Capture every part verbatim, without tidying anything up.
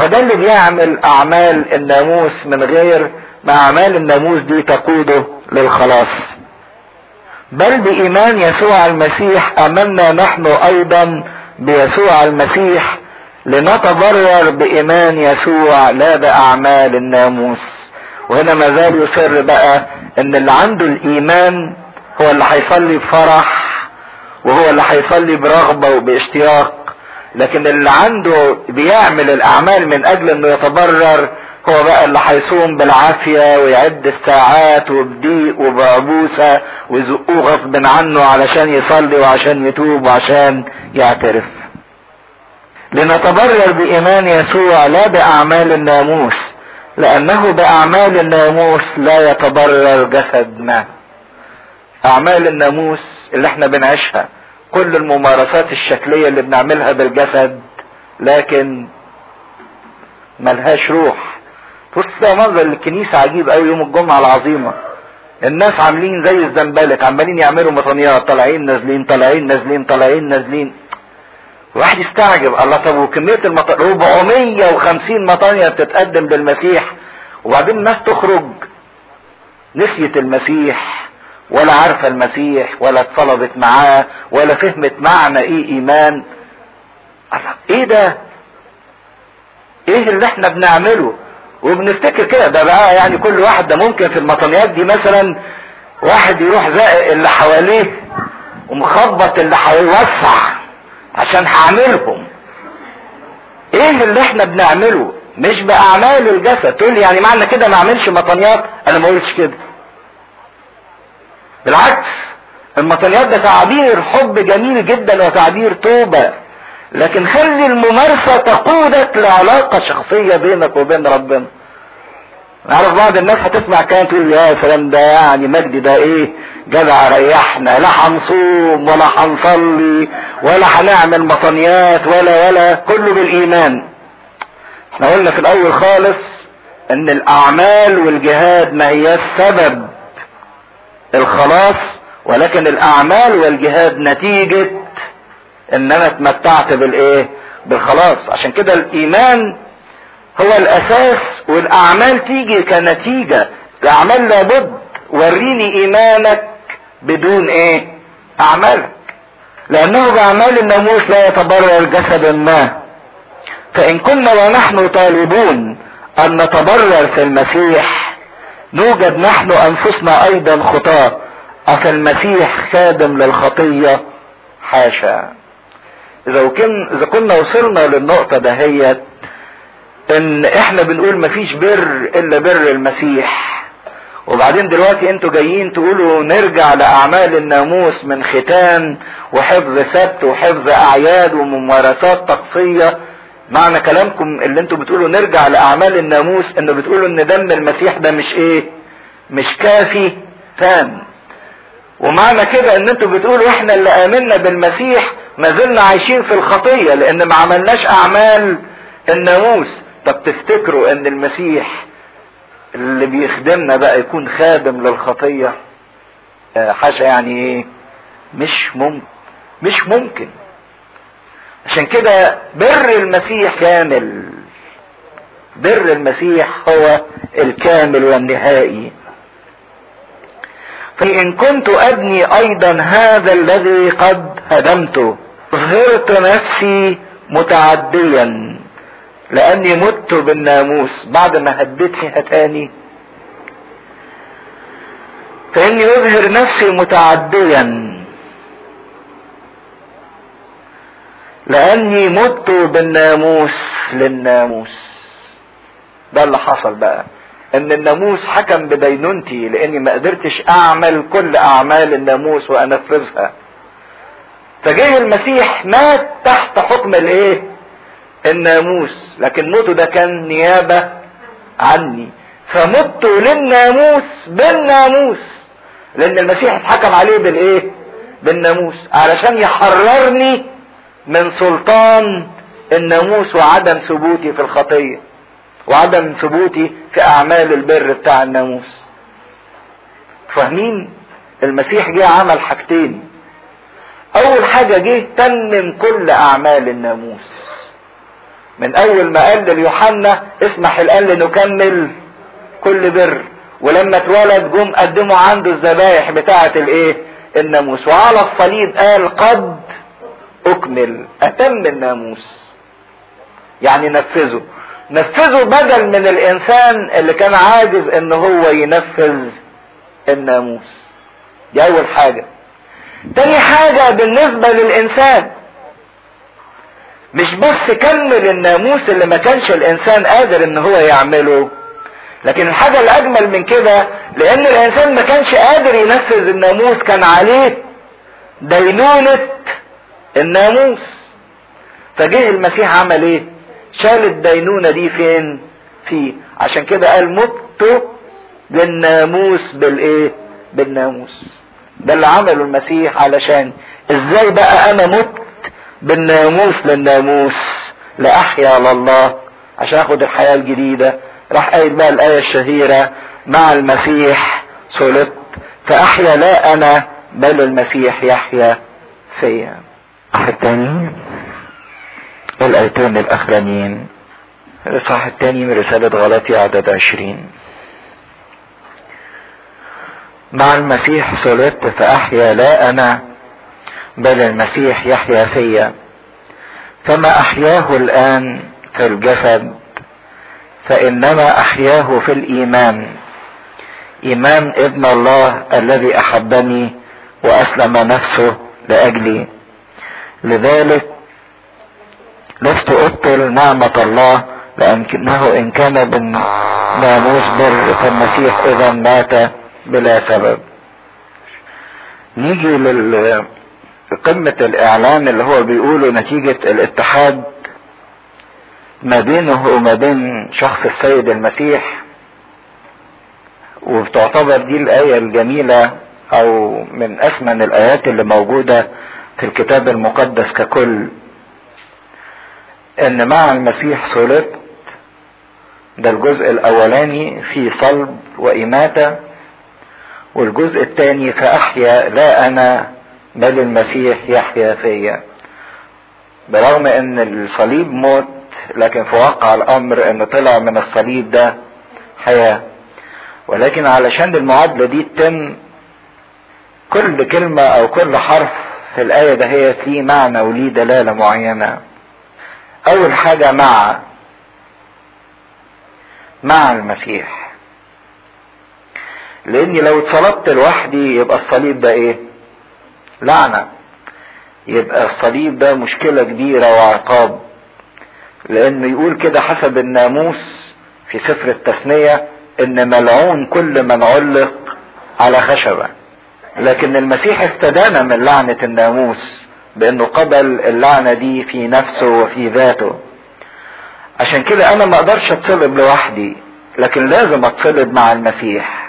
فده اللي بيعمل اعمال الناموس من غير ما اعمال الناموس دي تقوده للخلاص. بل بايمان يسوع المسيح امنا نحن ايضا بيسوع المسيح لنتبرر بايمان يسوع لا باعمال الناموس. وهنا ما زال يصر بقى ان اللي عنده الايمان هو اللي هيصلي بفرح وهو اللي هيصلي برغبة وباشتياق، لكن اللي عنده بيعمل الاعمال من اجل انه يتبرر هو بقى اللي هيصوم بالعافية ويعد الساعات وبضيق وبعبوسة ويزقوه غصب عنه علشان يصلي وعشان يتوب وعشان يعترف. لنتبرر بإيمان يسوع لا بأعمال الناموس، لأنه بأعمال الناموس لا يتبرر جسد ما. أعمال الناموس اللي احنا بنعيشها، كل الممارسات الشكلية اللي بنعملها بالجسد لكن ملهاش روح. بص ده منظر الكنيسة عجيب قوي يوم الجمعة العظيمة، الناس عاملين زي الزنبلك، عمالين يعملوا مطنيات، طالعين نازلين طالعين نازلين طالعين نازلين. واحد يستعجب، الله طب وكمية المط... أربعمية وخمسين مطانية بتتقدم للمسيح وبعدين الناس تخرج نسيت المسيح ولا عارفة المسيح ولا اتصلبت معاه ولا فهمت معنى ايه ايمان. الله ايه ده؟ ايه اللي احنا بنعمله؟ وبنفتكر كده ده بقى يعني كل واحد ده ممكن في المطنيات دي مثلا واحد يروح زائق اللي حواليه ومخبط اللي هيوسع عشان هعملهم. ايه اللي احنا بنعمله؟ مش باعمال الجسد. تقول يعني معنى كده ما اعملش مطنيات؟ انا ما قلتش كده، بالعكس المطنيات ده تعبير حب جميل جدا وتعبير توبة، لكن خلي الممارسة تقودك لعلاقة شخصية بينك وبين ربنا. نعرف بعض الناس هتسمع كلام تقول يا سلام ده يعني مجدي ده ايه جدع ريحنا، لا هنصوم ولا هنصلي ولا هنعمل مطنيات ولا ولا كله بالايمان. احنا قلنا في الاول خالص ان الاعمال والجهاد ما هي السبب الخلاص، ولكن الاعمال والجهاد نتيجة ان انا اتمتعت بالايه بالخلاص. عشان كده الايمان هو الاساس والاعمال تيجي كنتيجة. الاعمال لابد وريني ايمانك بدون ايه اعمالك، لانه باعمال الناموس لا يتبرر جسد ما. فان كنا ونحن طالبون ان نتبرر في المسيح نوجد نحن انفسنا ايضا خطاة، افي المسيح خادم للخطية؟ حاشا. اذا كن اذا كنا وصلنا للنقطة دهيت ان احنا بنقول مفيش بر الا بر المسيح، وبعدين دلوقتي انتوا جايين تقولوا نرجع لاعمال الناموس من ختان وحفظ سبت وحفظ اعياد وممارسات طقسية. معنى كلامكم اللي انتوا بتقولوا نرجع لاعمال الناموس انه بتقولوا ان دم المسيح ده مش ايه مش كافي تام. ومعنى كده ان انتوا بتقولوا احنا اللي امنا بالمسيح ما زلنا عايشين في الخطية لان ما عملناش اعمال الناموس. طب تفتكروا ان المسيح اللي بيخدمنا بقى يكون خادم للخطية؟ اه حاشا. يعني ايه مش ممكن مش ممكن. عشان كده بر المسيح كامل، بر المسيح هو الكامل والنهائي. فإن كنت أبني أيضا هذا الذي قد هدمته ظهرت نفسي متعديا لأني مت بالناموس بعد ما هديت فيها تاني. فإني أظهر نفسي متعديا لأني مت بالناموس للناموس. ده اللي حصل بقى، ان الناموس حكم بدينونتي لاني ما قدرتش اعمل كل اعمال الناموس وانفذها. فجه المسيح مات تحت حكم الايه الناموس، لكن موته ده كان نيابة عني، فمت للناموس بالناموس لان المسيح اتحكم عليه بالايه بالناموس علشان يحررني من سلطان الناموس وعدم ثبوتي في الخطية وعدم ثبوتي في اعمال البر بتاع الناموس. فاهمين؟ المسيح جه عمل حاجتين. اول حاجة جه تمم كل اعمال الناموس، من اول ما قال ليوحنا اسمح الان لنكمل كل بر، ولما اتولد جم قدموا عنده الذبائح بتاعة الايه الناموس، وعلى الصليب قال قد اكمل، اتم الناموس، يعني نفذه نفذه بدل من الانسان اللي كان عاجز ان هو ينفذ الناموس. دي اول حاجة. تاني حاجة بالنسبة للانسان، مش بس كمل الناموس اللي ما كانش الانسان قادر ان هو يعمله، لكن الحاجة الاجمل من كده لان الانسان ما كانش قادر ينفذ الناموس كان عليه دينونة الناموس. فجه المسيح عمل ايه؟ شال الدينونة دي فين؟ فيه. عشان كده قال مت للناموس بالايه؟ بالناموس. ده اللي عمله المسيح. علشان ازاي بقى انا مت بالناموس للناموس لاحيا لله، عشان اخد الحياة الجديدة. راح قايل بقى الآية الشهيرة مع المسيح صلبت فاحيا لا انا بل المسيح يحيا فيا. الثاني الايتين الاخرانيين، الاصحاح الثاني من رسالة غلاطيا عدد عشرين. مع المسيح صلبت فاحيا لا انا بل المسيح يحيا فيا، فما احياه الان في الجسد فانما احياه في الايمان، ايمان ابن الله الذي احبني واسلم نفسه لاجلي. لذلك لست ابطل نعمة الله، لانه ان كان بالناموس بر فالمسيح اذا مات بلا سبب. نيجي لقمة الاعلان اللي هو بيقوله نتيجة الاتحاد ما بينه وما بين شخص السيد المسيح. وبتعتبر دي الآية الجميلة او من اثمن الايات اللي موجودة في الكتاب المقدس ككل، ان مع المسيح صلبت. ده الجزء الاولاني في صلب واماتة، والجزء الثاني فاحيا لا انا بل المسيح يحيا فيا. برغم ان الصليب موت، لكن في واقع الامر ان طلع من الصليب ده حياة. ولكن علشان المعادلة دي تتم، كل كلمة او كل حرف في الآية ده هي فيه معنى وليه دلالة معينة. اول حاجة مع مع المسيح، لاني لو اتصلبت لوحدي يبقى الصليب ده ايه؟ لعنة. يبقى الصليب ده مشكلة كبيرة وعقاب، لانه يقول كده حسب الناموس في سفر التثنية ان ملعون كل من علق على خشبة. لكن المسيح استدان من لعنة الناموس بانه قبل اللعنة دي في نفسه وفي ذاته. عشان كده انا ما اقدرش اتصلب لوحدي، لكن لازم اتصلب مع المسيح.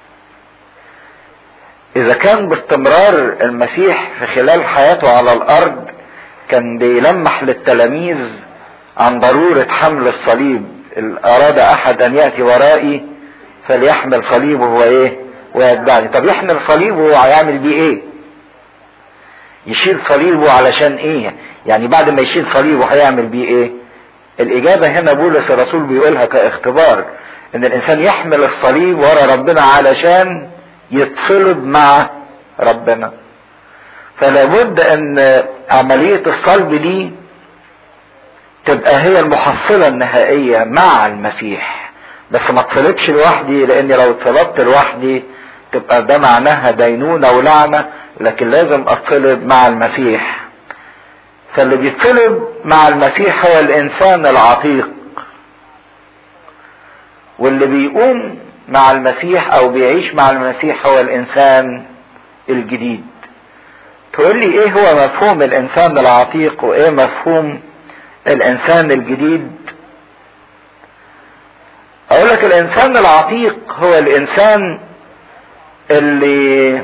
اذا كان باستمرار المسيح في خلال حياته على الارض كان بيلمح للتلاميذ عن ضرورة حمل الصليب، اراد احد ان يأتي ورائي فليحمل صليبه هو ايه ويتبعني. طب يحمل صليبه هيعمل بيه ايه؟ يشيل صليبه علشان ايه؟ يعني بعد ما يشيل صليبه هيعمل بيه ايه؟ الاجابة هنا بولس الرسول بيقولها كاختبار، ان الانسان يحمل الصليب ورا ربنا علشان يتصلب مع ربنا. فلابد ان عملية الصلب دي تبقى هي المحصلة النهائية مع المسيح. بس ما اتصلبش لوحدي، لاني لو اتصلبت لوحدي تبقى ده معناها دينونة ولعنة، لكن لازم اتصلب مع المسيح. فاللي بيتصلب مع المسيح هو الانسان العتيق، واللي بيقوم مع المسيح او بيعيش مع المسيح هو الانسان الجديد. تقول لي ايه هو مفهوم الانسان العتيق وايه مفهوم الانسان الجديد؟ اقول لك الانسان العتيق هو الانسان اللي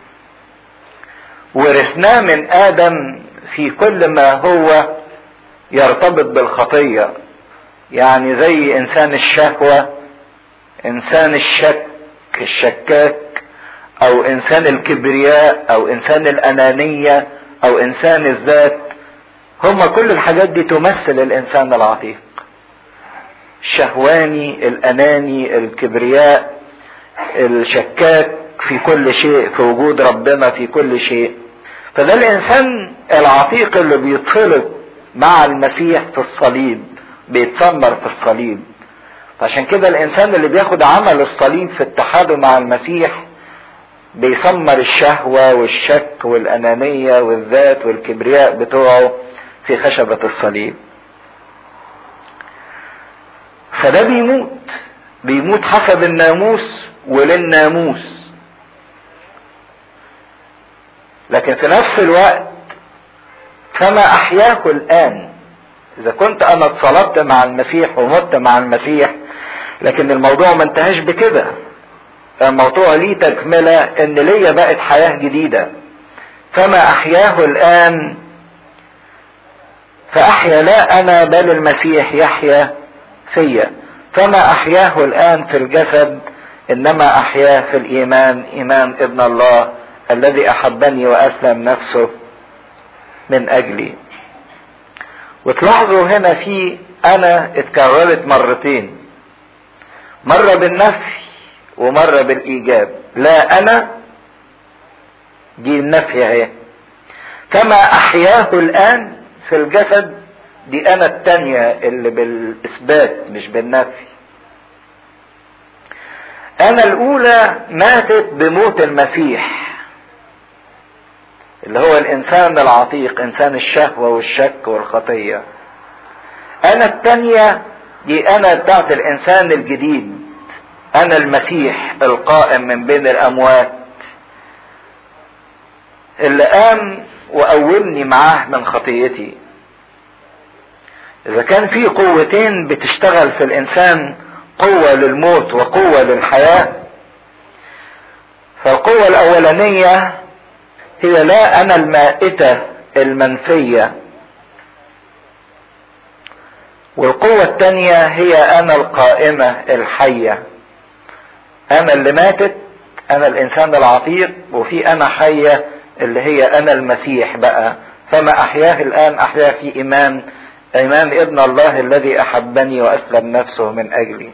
ورثناه من ادم في كل ما هو يرتبط بالخطية. يعني زي انسان الشهوة، انسان الشك الشكاك، او انسان الكبرياء، او انسان الانانية، او انسان الذات. هما كل الحاجات دي تمثل الانسان العتيق، الشهواني، الاناني، الكبرياء، الشكاك في كل شيء، في وجود ربنا في كل شيء. فده الانسان العتيق اللي بيتصلب مع المسيح في الصليب، بيتثمر في الصليب. عشان كده الانسان اللي بياخد عمل الصليب في اتحاده مع المسيح بيثمر الشهوة والشك والانانية والذات والكبرياء بتوعه في خشبة الصليب. فده بيموت، بيموت حسب الناموس وللناموس، لكن في نفس الوقت فما احياه الان. اذا كنت انا اتصلبت مع المسيح ومت مع المسيح، لكن الموضوع ما انتهاش بكده، الموضوع ليه تكملة، ان ليا بقت حياة جديدة. فما احياه الان فاحيا لا انا بل المسيح يحيا فيا. فما احياه الان في الجسد انما احياه في الايمان، ايمان ابن الله الذي احبني واسلم نفسه من اجلي. وتلاحظوا هنا في انا اتكررت مرتين، مرة بالنفي ومرة بالايجاب. لا انا دي النفي اهي، كما احياه الان في الجسد دي انا التانية اللي بالاثبات مش بالنفي. انا الاولى ماتت بموت المسيح اللي هو الانسان العتيق، انسان الشهوة والشك والخطية. انا التانية دي انا بتاعت الانسان الجديد، انا المسيح القائم من بين الاموات اللي قام وقومني معاه من خطيتي. اذا كان في قوتين بتشتغل في الانسان، قوة للموت وقوة للحياة، فالقوة الاولانية هي لا انا المائتة المنفية، والقوة التانية هي انا القائمة الحية. انا اللي ماتت، انا الانسان العتيق، وفي انا حية اللي هي انا المسيح بقى. فما احياه الان احياه في ايمان، ايمان ابن الله الذي احبني واسلم نفسه من اجلي.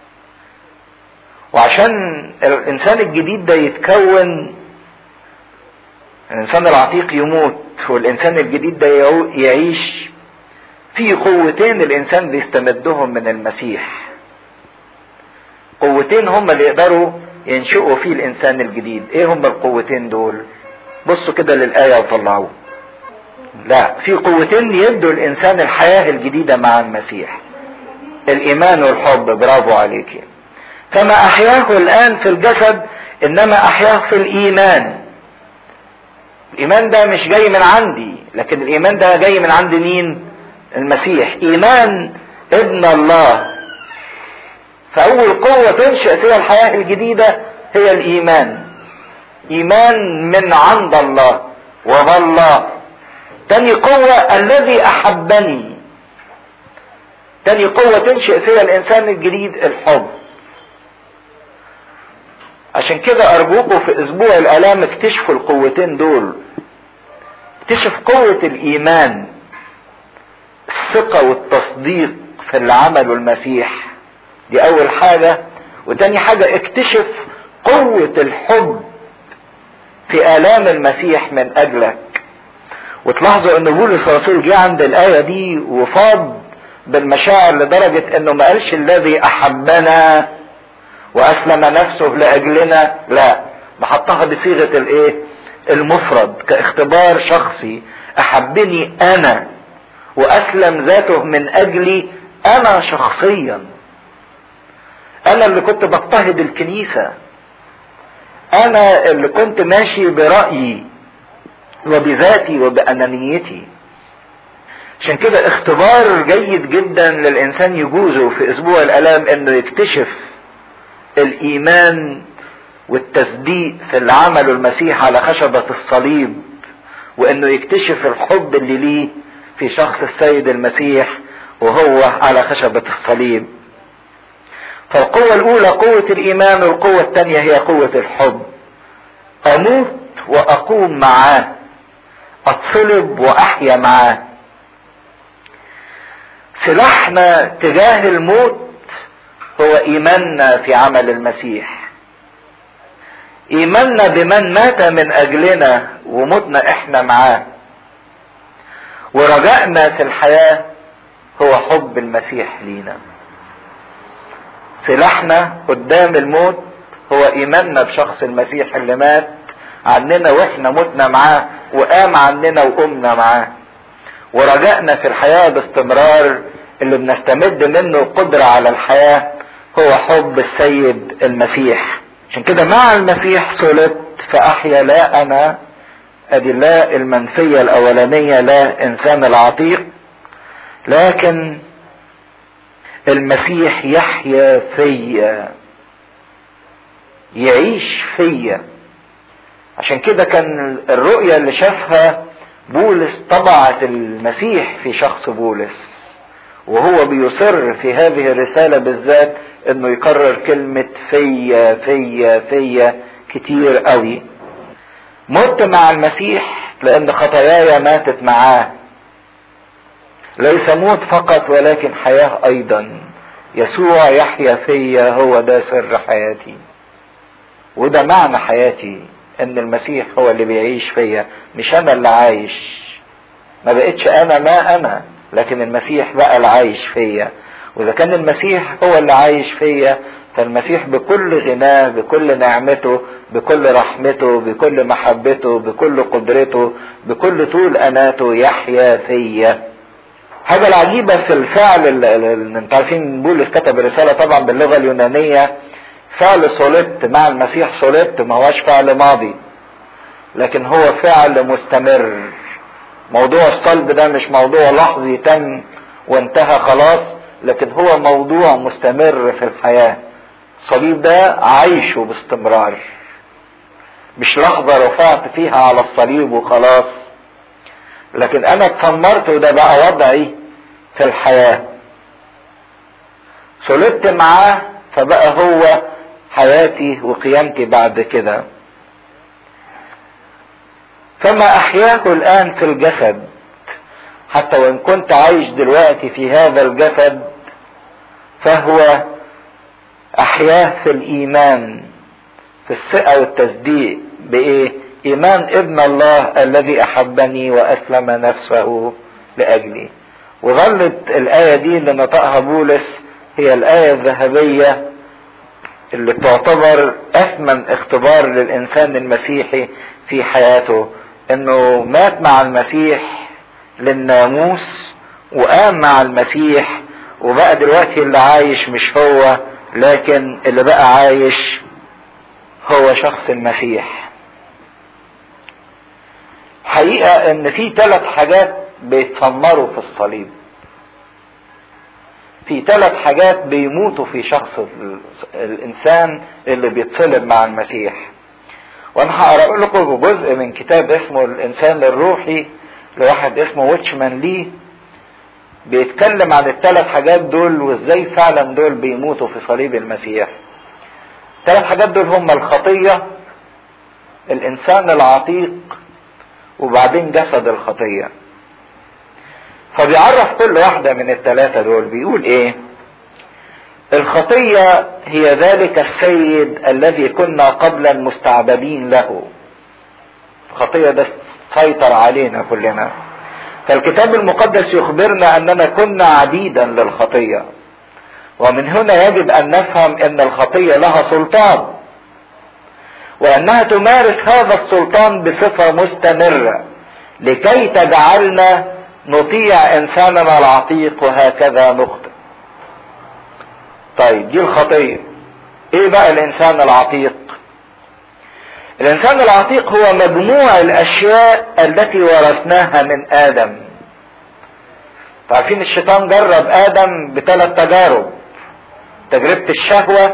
وعشان الانسان الجديد ده يتكون، الانسان العتيق يموت والانسان الجديد ده يعيش، في قوتين الانسان بيستمدهم من المسيح. قوتين هم اللي يقدروا ينشئوا فيه الانسان الجديد. ايه هم القوتين دول؟ بصوا كده للآية وطلعوه. لا، في قوتين يدوا الانسان الحياة الجديدة مع المسيح، الايمان والحب. برافو عليك. فما احياه الان في الجسد انما احياه في الايمان. الايمان ده مش جاي من عندي، لكن الايمان ده جاي من عند مين؟ المسيح، ايمان ابن الله. فاول قوة تنشئ فيها الحياة الجديدة هي الايمان، ايمان من عند الله وبالله. تاني قوة الذي احبني، تاني قوة تنشئ فيها الانسان الجديد الحب. عشان كده ارجوكم في اسبوع الالام اكتشفوا القوتين دول. اكتشف قوة الايمان، الثقة والتصديق في اللي عمله المسيح، دي اول حاجة. وتاني حاجة اكتشف قوة الحب في الام المسيح من اجلك. وتلاحظوا ان بولس الرسول جه عند الاية دي وفاض بالمشاعر لدرجة انه ما قالش الذي احبنا واسلم نفسه لاجلنا، لا، بحطها بصيغة الايه؟ المفرد، كاختبار شخصي. احبني انا واسلم ذاته من اجلي انا شخصيا. انا اللي كنت بضطهد الكنيسة، انا اللي كنت ماشي برأيي وبذاتي وبأنانيتي. عشان كده اختبار جيد جدا للانسان يجوزه في اسبوع الالام انه يكتشف الايمان والتصديق في اللي عمله المسيح على خشبة الصليب، وانه يكتشف الحب اللي ليه في شخص السيد المسيح وهو على خشبة الصليب. فالقوة الاولى قوة الايمان، والقوة الثانية هي قوة الحب. اموت واقوم معاه، اتصلب واحيا معاه. سلاحنا تجاه الموت هو ايماننا في عمل المسيح، ايماننا بمن مات من اجلنا ومتنا احنا معاه، ورجائنا في الحياة هو حب المسيح لينا. سلاحنا قدام الموت هو ايماننا بشخص المسيح اللي مات عننا واحنا متنا معاه وقام عننا وقمنا معاه، ورجائنا في الحياة باستمرار اللي بنستمد منه قدرة على الحياة هو حب السيد المسيح. عشان كده مع المسيح صلبت فأحيا لا أنا، ادي لا المنفية الأولانية لا إنسان العتيق، لكن المسيح يحيا فيا، يعيش فيا. عشان كده كان الرؤية اللي شافها بولس طبعت المسيح في شخص بولس، وهو بيصر في هذه الرسالة بالذات انه يكرر كلمة فيا فيا فيا كتير قوي. مت مع المسيح لان خطاياي ماتت معاه، ليس موت فقط ولكن حياة ايضا. يسوع يحيا فيا، هو ده سر حياتي وده معنى حياتي، ان المسيح هو اللي بيعيش فيا، مش انا اللي عايش. ما بقتش انا ما انا، لكن المسيح بقى اللي عايش فيا. واذا كان المسيح هو اللي عايش فيا، فالمسيح بكل غناه بكل نعمته بكل رحمته بكل محبته بكل قدرته بكل طول اناته يحيا فيا. حاجة العجيبة في الفعل اللي انتوا عارفين بولس كتب الرسالة طبعا باللغة اليونانية، فعل صلبت مع المسيح صلبت ما هوش فعل ماضي، لكن هو فعل مستمر. موضوع الصلب ده مش موضوع لحظي تم وانتهى خلاص، لكن هو موضوع مستمر في الحياة. الصليب ده عايشه باستمرار، مش لحظة رفعت فيها على الصليب وخلاص، لكن انا اتسمرت وده بقى وضعي في الحياة. صلبت معاه فبقى هو حياتي وقيامتي بعد كده. فما احياه الان في الجسد، حتى وان كنت عايش دلوقتي في هذا الجسد، فهو احياه في الايمان، في الثقة والتصديق بايه؟ ايمان ابن الله الذي احبني واسلم نفسه لاجلي. وظلت الاية دي اللي نطقها بولس هي الاية الذهبية اللي تعتبر اثمن اختبار للانسان المسيحي في حياته، انه مات مع المسيح للناموس وقام مع المسيح، وبقى دلوقتي اللي عايش مش هو، لكن اللي بقى عايش هو شخص المسيح. حقيقة ان في ثلاث حاجات بيتسمروا في الصليب، في ثلاث حاجات بيموتوا في شخص الانسان اللي بيتصلب مع المسيح. وانا هقرأ لكم جزء من كتاب اسمه الانسان الروحي لواحد اسمه ويتشمان لي، بيتكلم عن الثلاث حاجات دول وازاي فعلا دول بيموتوا في صليب المسيح. الثلاث حاجات دول هم الخطية، الانسان العتيق، وبعدين جسد الخطية. فبيعرف كل واحدة من الثلاثة دول بيقول ايه؟ الخطية هي ذلك السيد الذي كنا قبلا مستعبدين له. الخطية ده سيطر علينا كلنا، فالكتاب المقدس يخبرنا اننا كنا عبيدا للخطية، ومن هنا يجب ان نفهم ان الخطية لها سلطان، وانها تمارس هذا السلطان بصفة مستمرة لكي تجعلنا نطيع انساننا العتيق وهكذا نخطئ. طيب دي الخطية. ايه بقى الانسان العتيق؟ الانسان العتيق هو مجموع الاشياء التي ورثناها من ادم. عارفين الشيطان جرب ادم بثلاث تجارب: تجربة الشهوة،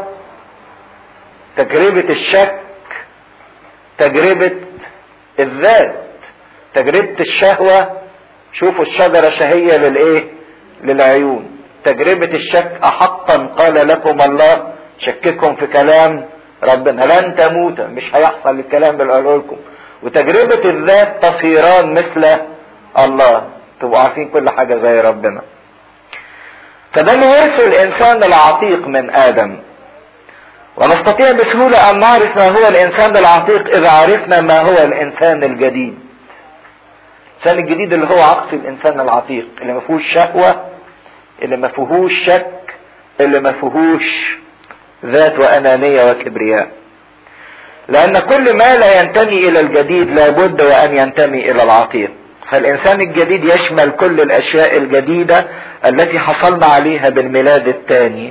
تجربة الشك، تجربة الذات. تجربة الشهوة، شوفوا الشجرة شهية للايه؟ للعيون. تجربة الشك، احقا قال لكم الله، شككم في كلام ربنا، لن تموت، مش هيحصل الكلام اللي قاله لكم. وتجربة الذات، تصيران مثل الله، تبقوا عارفين كل حاجة زي ربنا. فده اللي ورثه الانسان العتيق من ادم. ونستطيع بسهولة ان نعرف ما هو الانسان العتيق اذا عرفنا ما هو الانسان الجديد. الانسان الجديد اللي هو عكس الانسان العتيق، اللي ما فيهوش شهوة، اللي ما فيهوش شك، اللي ما فيهوش ذات وانانية وكبرياء. لان كل ما لا ينتمي الى الجديد لابد وان ينتمي الى العتيق. فالانسان الجديد يشمل كل الاشياء الجديدة التي حصلنا عليها بالميلاد الثاني.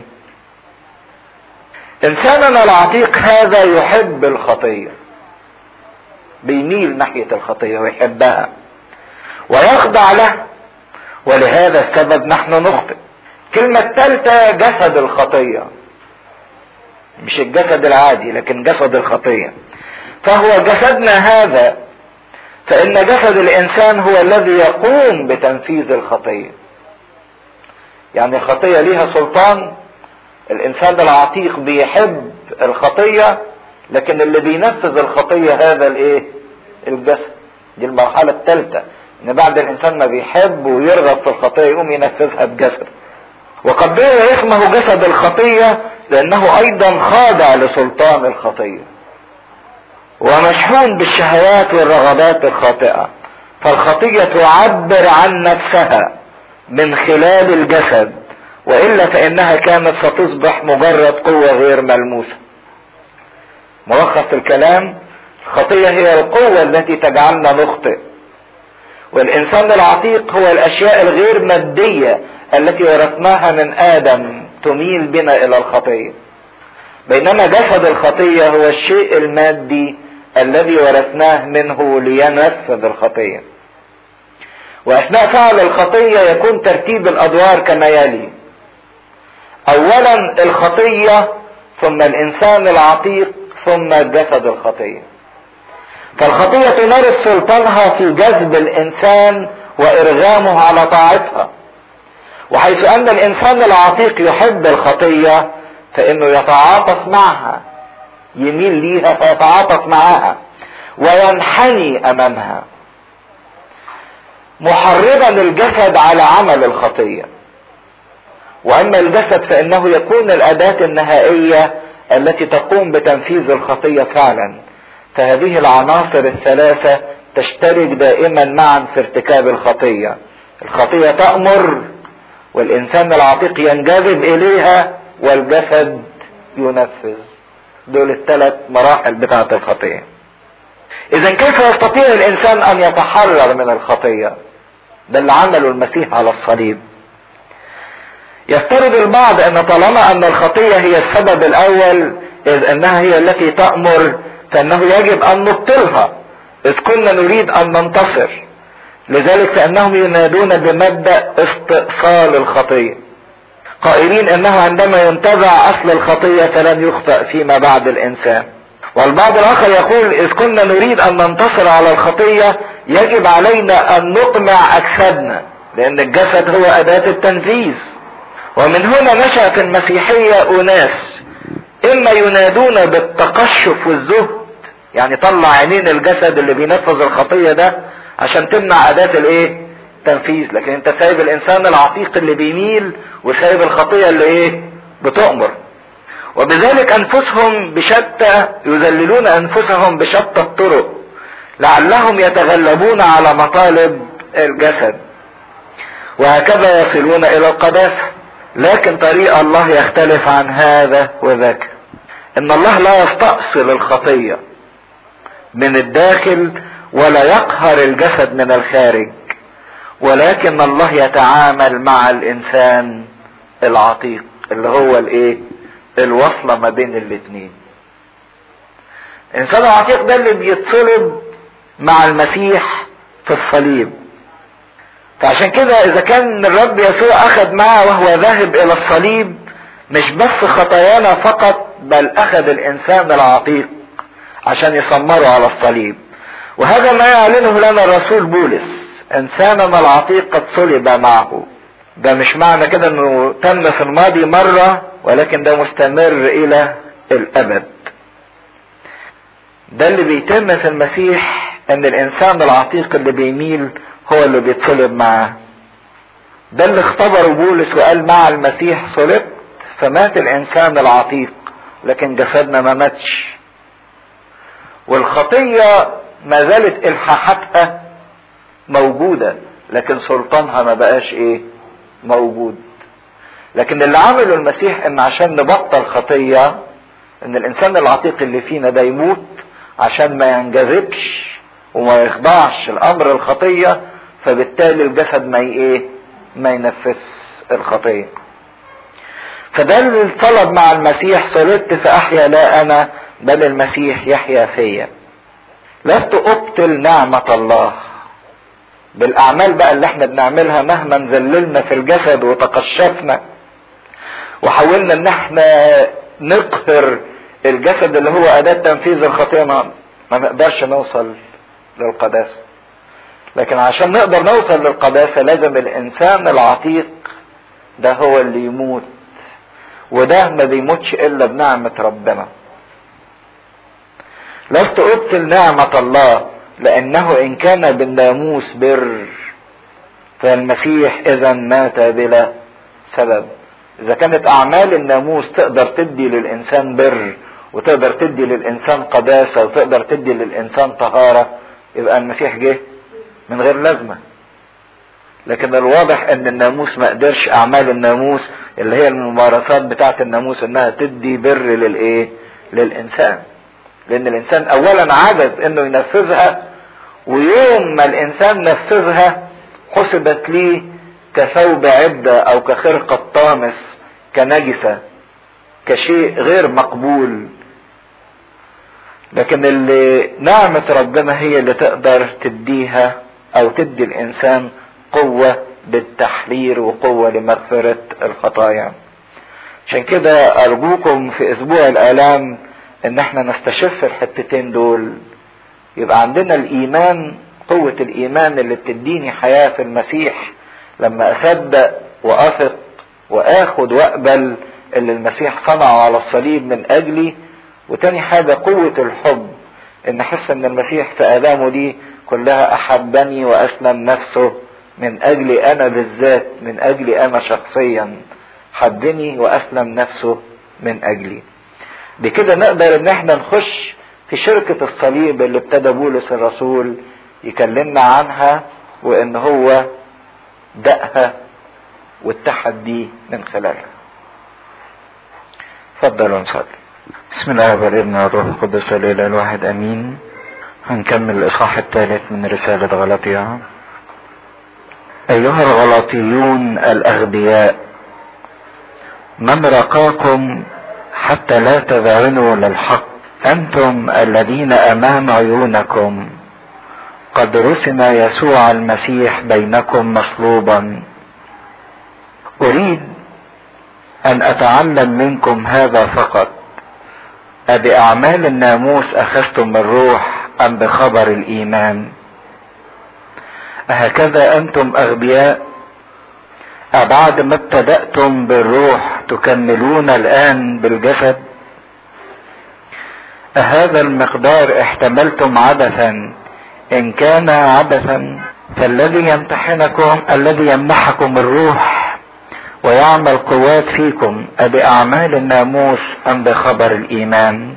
انساننا العتيق هذا يحب الخطية، بيميل ناحية الخطية ويحبها ويخضع له، ولهذا السبب نحن نخطئ. كلمة ثالثة جسد الخطية، مش الجسد العادي لكن جسد الخطية. فهو جسدنا هذا، فإن جسد الإنسان هو الذي يقوم بتنفيذ الخطية. يعني الخطية ليها سلطان، الإنسان العتيق بيحب الخطية، لكن اللي بينفذ الخطية هذا الإيه؟ الجسد. دي المرحلة الثالثة، إن بعد الإنسان ما بيحب ويرغب في الخطية يقوم ينفذها بجسد. وقد اسمه جسد الخطية لأنه أيضا خاضع لسلطان الخطية ومشحون بالشهوات والرغبات الخاطئة. فالخطية تعبر عن نفسها من خلال الجسد، وإلا فإنها كانت ستصبح مجرد قوة غير ملموسة. ملخص الكلام: الخطية هي القوة التي تجعلنا نخطئ، والإنسان العتيق هو الأشياء الغير مادية التي ورثناها من آدم تميل بنا إلى الخطية، بينما جسد الخطية هو الشيء المادي الذي ورثناه منه لينفذ الخطية. وأثناء فعل الخطية يكون ترتيب الأدوار كما يلي: أولا الخطية، ثم الإنسان العتيق، ثم جسد الخطية. فالخطية تمارس سلطانها في جذب الإنسان وإرغامه على طاعتها، وحيث أن الإنسان العتيق يحب الخطية فإنه يتعاطف معها، يميل ليها فيتعاطف معها وينحني أمامها، محرضا الجسد على عمل الخطية. وأما الجسد فإنه يكون الأداة النهائية التي تقوم بتنفيذ الخطية فعلا. فهذه العناصر الثلاثة تشترك دائما معا في ارتكاب الخطية. الخطية تأمر، والإنسان العتيق ينجذب إليها، والجسد ينفذ. دول الثلاث مراحل بتاعة الخطية. إذن كيف يستطيع الإنسان أن يتحرر من الخطية؟ ده اللي عمله المسيح على الصليب. يفترض البعض أن طالما أن الخطية هي السبب الأول، إذ أنها هي التي تأمر، فإنه يجب أن نبطلها إذ كنا نريد أن ننتصر. لذلك فإنهم ينادون بمبدأ استئصال الخطية، قائلين أنه عندما ينتزع أصل الخطية فلن يخطئ فيما بعد الإنسان. والبعض الآخر يقول إذ كنا نريد أن ننتصر على الخطية يجب علينا أن نقمع أجسادنا، لأن الجسد هو أداة التنفيذ. ومن هنا نشأت المسيحية أناس إما ينادون بالتقشف والزهد، يعني طلع عينين الجسد اللي بينفذ الخطية ده عشان تمنع أداة الإيه؟ تنفيذ. لكن أنت سايب الإنسان العتيق اللي بيميل وسايب الخطية اللي إيه؟ بتؤمر. وبذلك أنفسهم بشتى يذللون أنفسهم بشتى الطرق لعلهم يتغلبون على مطالب الجسد، وهكذا يصلون إلى القداسة. لكن طريق الله يختلف عن هذا وذاك. إن الله لا يستأصل الخطية من الداخل ولا يقهر الجسد من الخارج، ولكن الله يتعامل مع الإنسان العتيق اللي هو الإيه؟ الوصلة ما بين الاتنين. الإنسان العتيق ده اللي بيتصلب مع المسيح في الصليب. فعشان كده إذا كان الرب يسوع أخذ معه وهو ذاهب إلى الصليب مش بس خطايانا فقط، بل أخذ الإنسان العتيق عشان يسمره على الصليب. وهذا ما يعلنه لنا الرسول بولس: إنساننا العتيق قد صلب معه. ده مش معنى كده انه تم في الماضي مرة، ولكن ده مستمر الى الابد. ده اللي بيتم في المسيح، ان الانسان العتيق اللي بيميل هو اللي بيتصلب معاه. ده اللي اختبره بولس وقال مع المسيح صلبت، فمات الانسان العتيق لكن جسدنا ما ماتش. والخطية ما زالت الحاحاتها موجودة لكن سلطانها ما بقاش ايه موجود. لكن اللي عمله المسيح ان عشان نبطل خطية ان الانسان العتيق اللي فينا ده يموت عشان ما ينجذبش وما يخضعش الامر الخطية، فبالتالي الجسد ما ايه ما ينفس الخطية. فده اللي طلب مع المسيح صلبت فاحيا لا انا بل المسيح يحيا فيا. لست ابطل نعمة الله بالاعمال بقى اللي احنا بنعملها مهما نزللنا في الجسد وتقشفنا وحاولنا ان احنا نقهر الجسد اللي هو اداة تنفيذ الخطيئة، ما نقدرش نوصل للقداسة. لكن عشان نقدر نوصل للقداسة لازم الانسان العتيق ده هو اللي يموت، وده ما بيموتش الا بنعمة ربنا. لست ابطل نعمة الله لانه ان كان بالناموس بر فالمسيح اذا مات بلا سبب. اذا كانت اعمال الناموس تقدر تدي للانسان بر وتقدر تدي للانسان قداسة وتقدر تدي للانسان طهارة، يبقى المسيح جه من غير لازمة. لكن الواضح ان الناموس ما قدرش، اعمال الناموس اللي هي الممارسات بتاعة الناموس انها تدي بر للايه للانسان، لان الانسان اولا عجز انه ينفذها، ويوم ما الانسان نفذها حسبت ليه كثوب عدة او كخرقة طامس كنجسة كشيء غير مقبول. لكن اللي نعمة ربنا هي اللي تقدر تديها او تدي الانسان قوة بالتحرير وقوة لمغفرة الخطايا. عشان كده ارجوكم في اسبوع الالام ان احنا نستشف الحتتين دول، يبقى عندنا الايمان، قوة الايمان اللي بتديني حياة في المسيح لما اصدق واثق واخد واقبل اللي المسيح صنعه على الصليب من اجلي. وتاني حاجة قوة الحب، ان احس ان المسيح في الامه دي كلها احبني واسلم نفسه من اجلي انا بالذات، من اجلي انا شخصيا حبني واسلم نفسه من اجلي. بكده نقدر ان احنا نخش في شركة الصليب اللي ابتدى بولس الرسول يكلمنا عنها، وان هو دقها واتحد بيه من خلالها. اتفضلوا نصلي. بسم الله والابن والروح القدس الاله الواحد امين. هنكمل الاصحاح الثالث من رسالة غلاطيا. ايها الغلاطيون الاغبياء، من رقاكم حتى لا تذعنوا للحق؟ انتم الذين امام عيونكم قد رسم يسوع المسيح بينكم مصلوبا. اريد ان اتعلم منكم هذا فقط، أبأعمال الناموس اخذتم الروح ام بخبر الايمان؟ أهكذا أنتم أغبياء؟ أبعد ما ابتدأتم بالروح تكملون الآن بالجسد؟ أهذا المقدار احتملتم عبثا؟ إن كان عبثا فالذي يمتحنكم الذي يمنحكم الروح ويعمل قوات فيكم أبأعمال الناموس أم بخبر الإيمان؟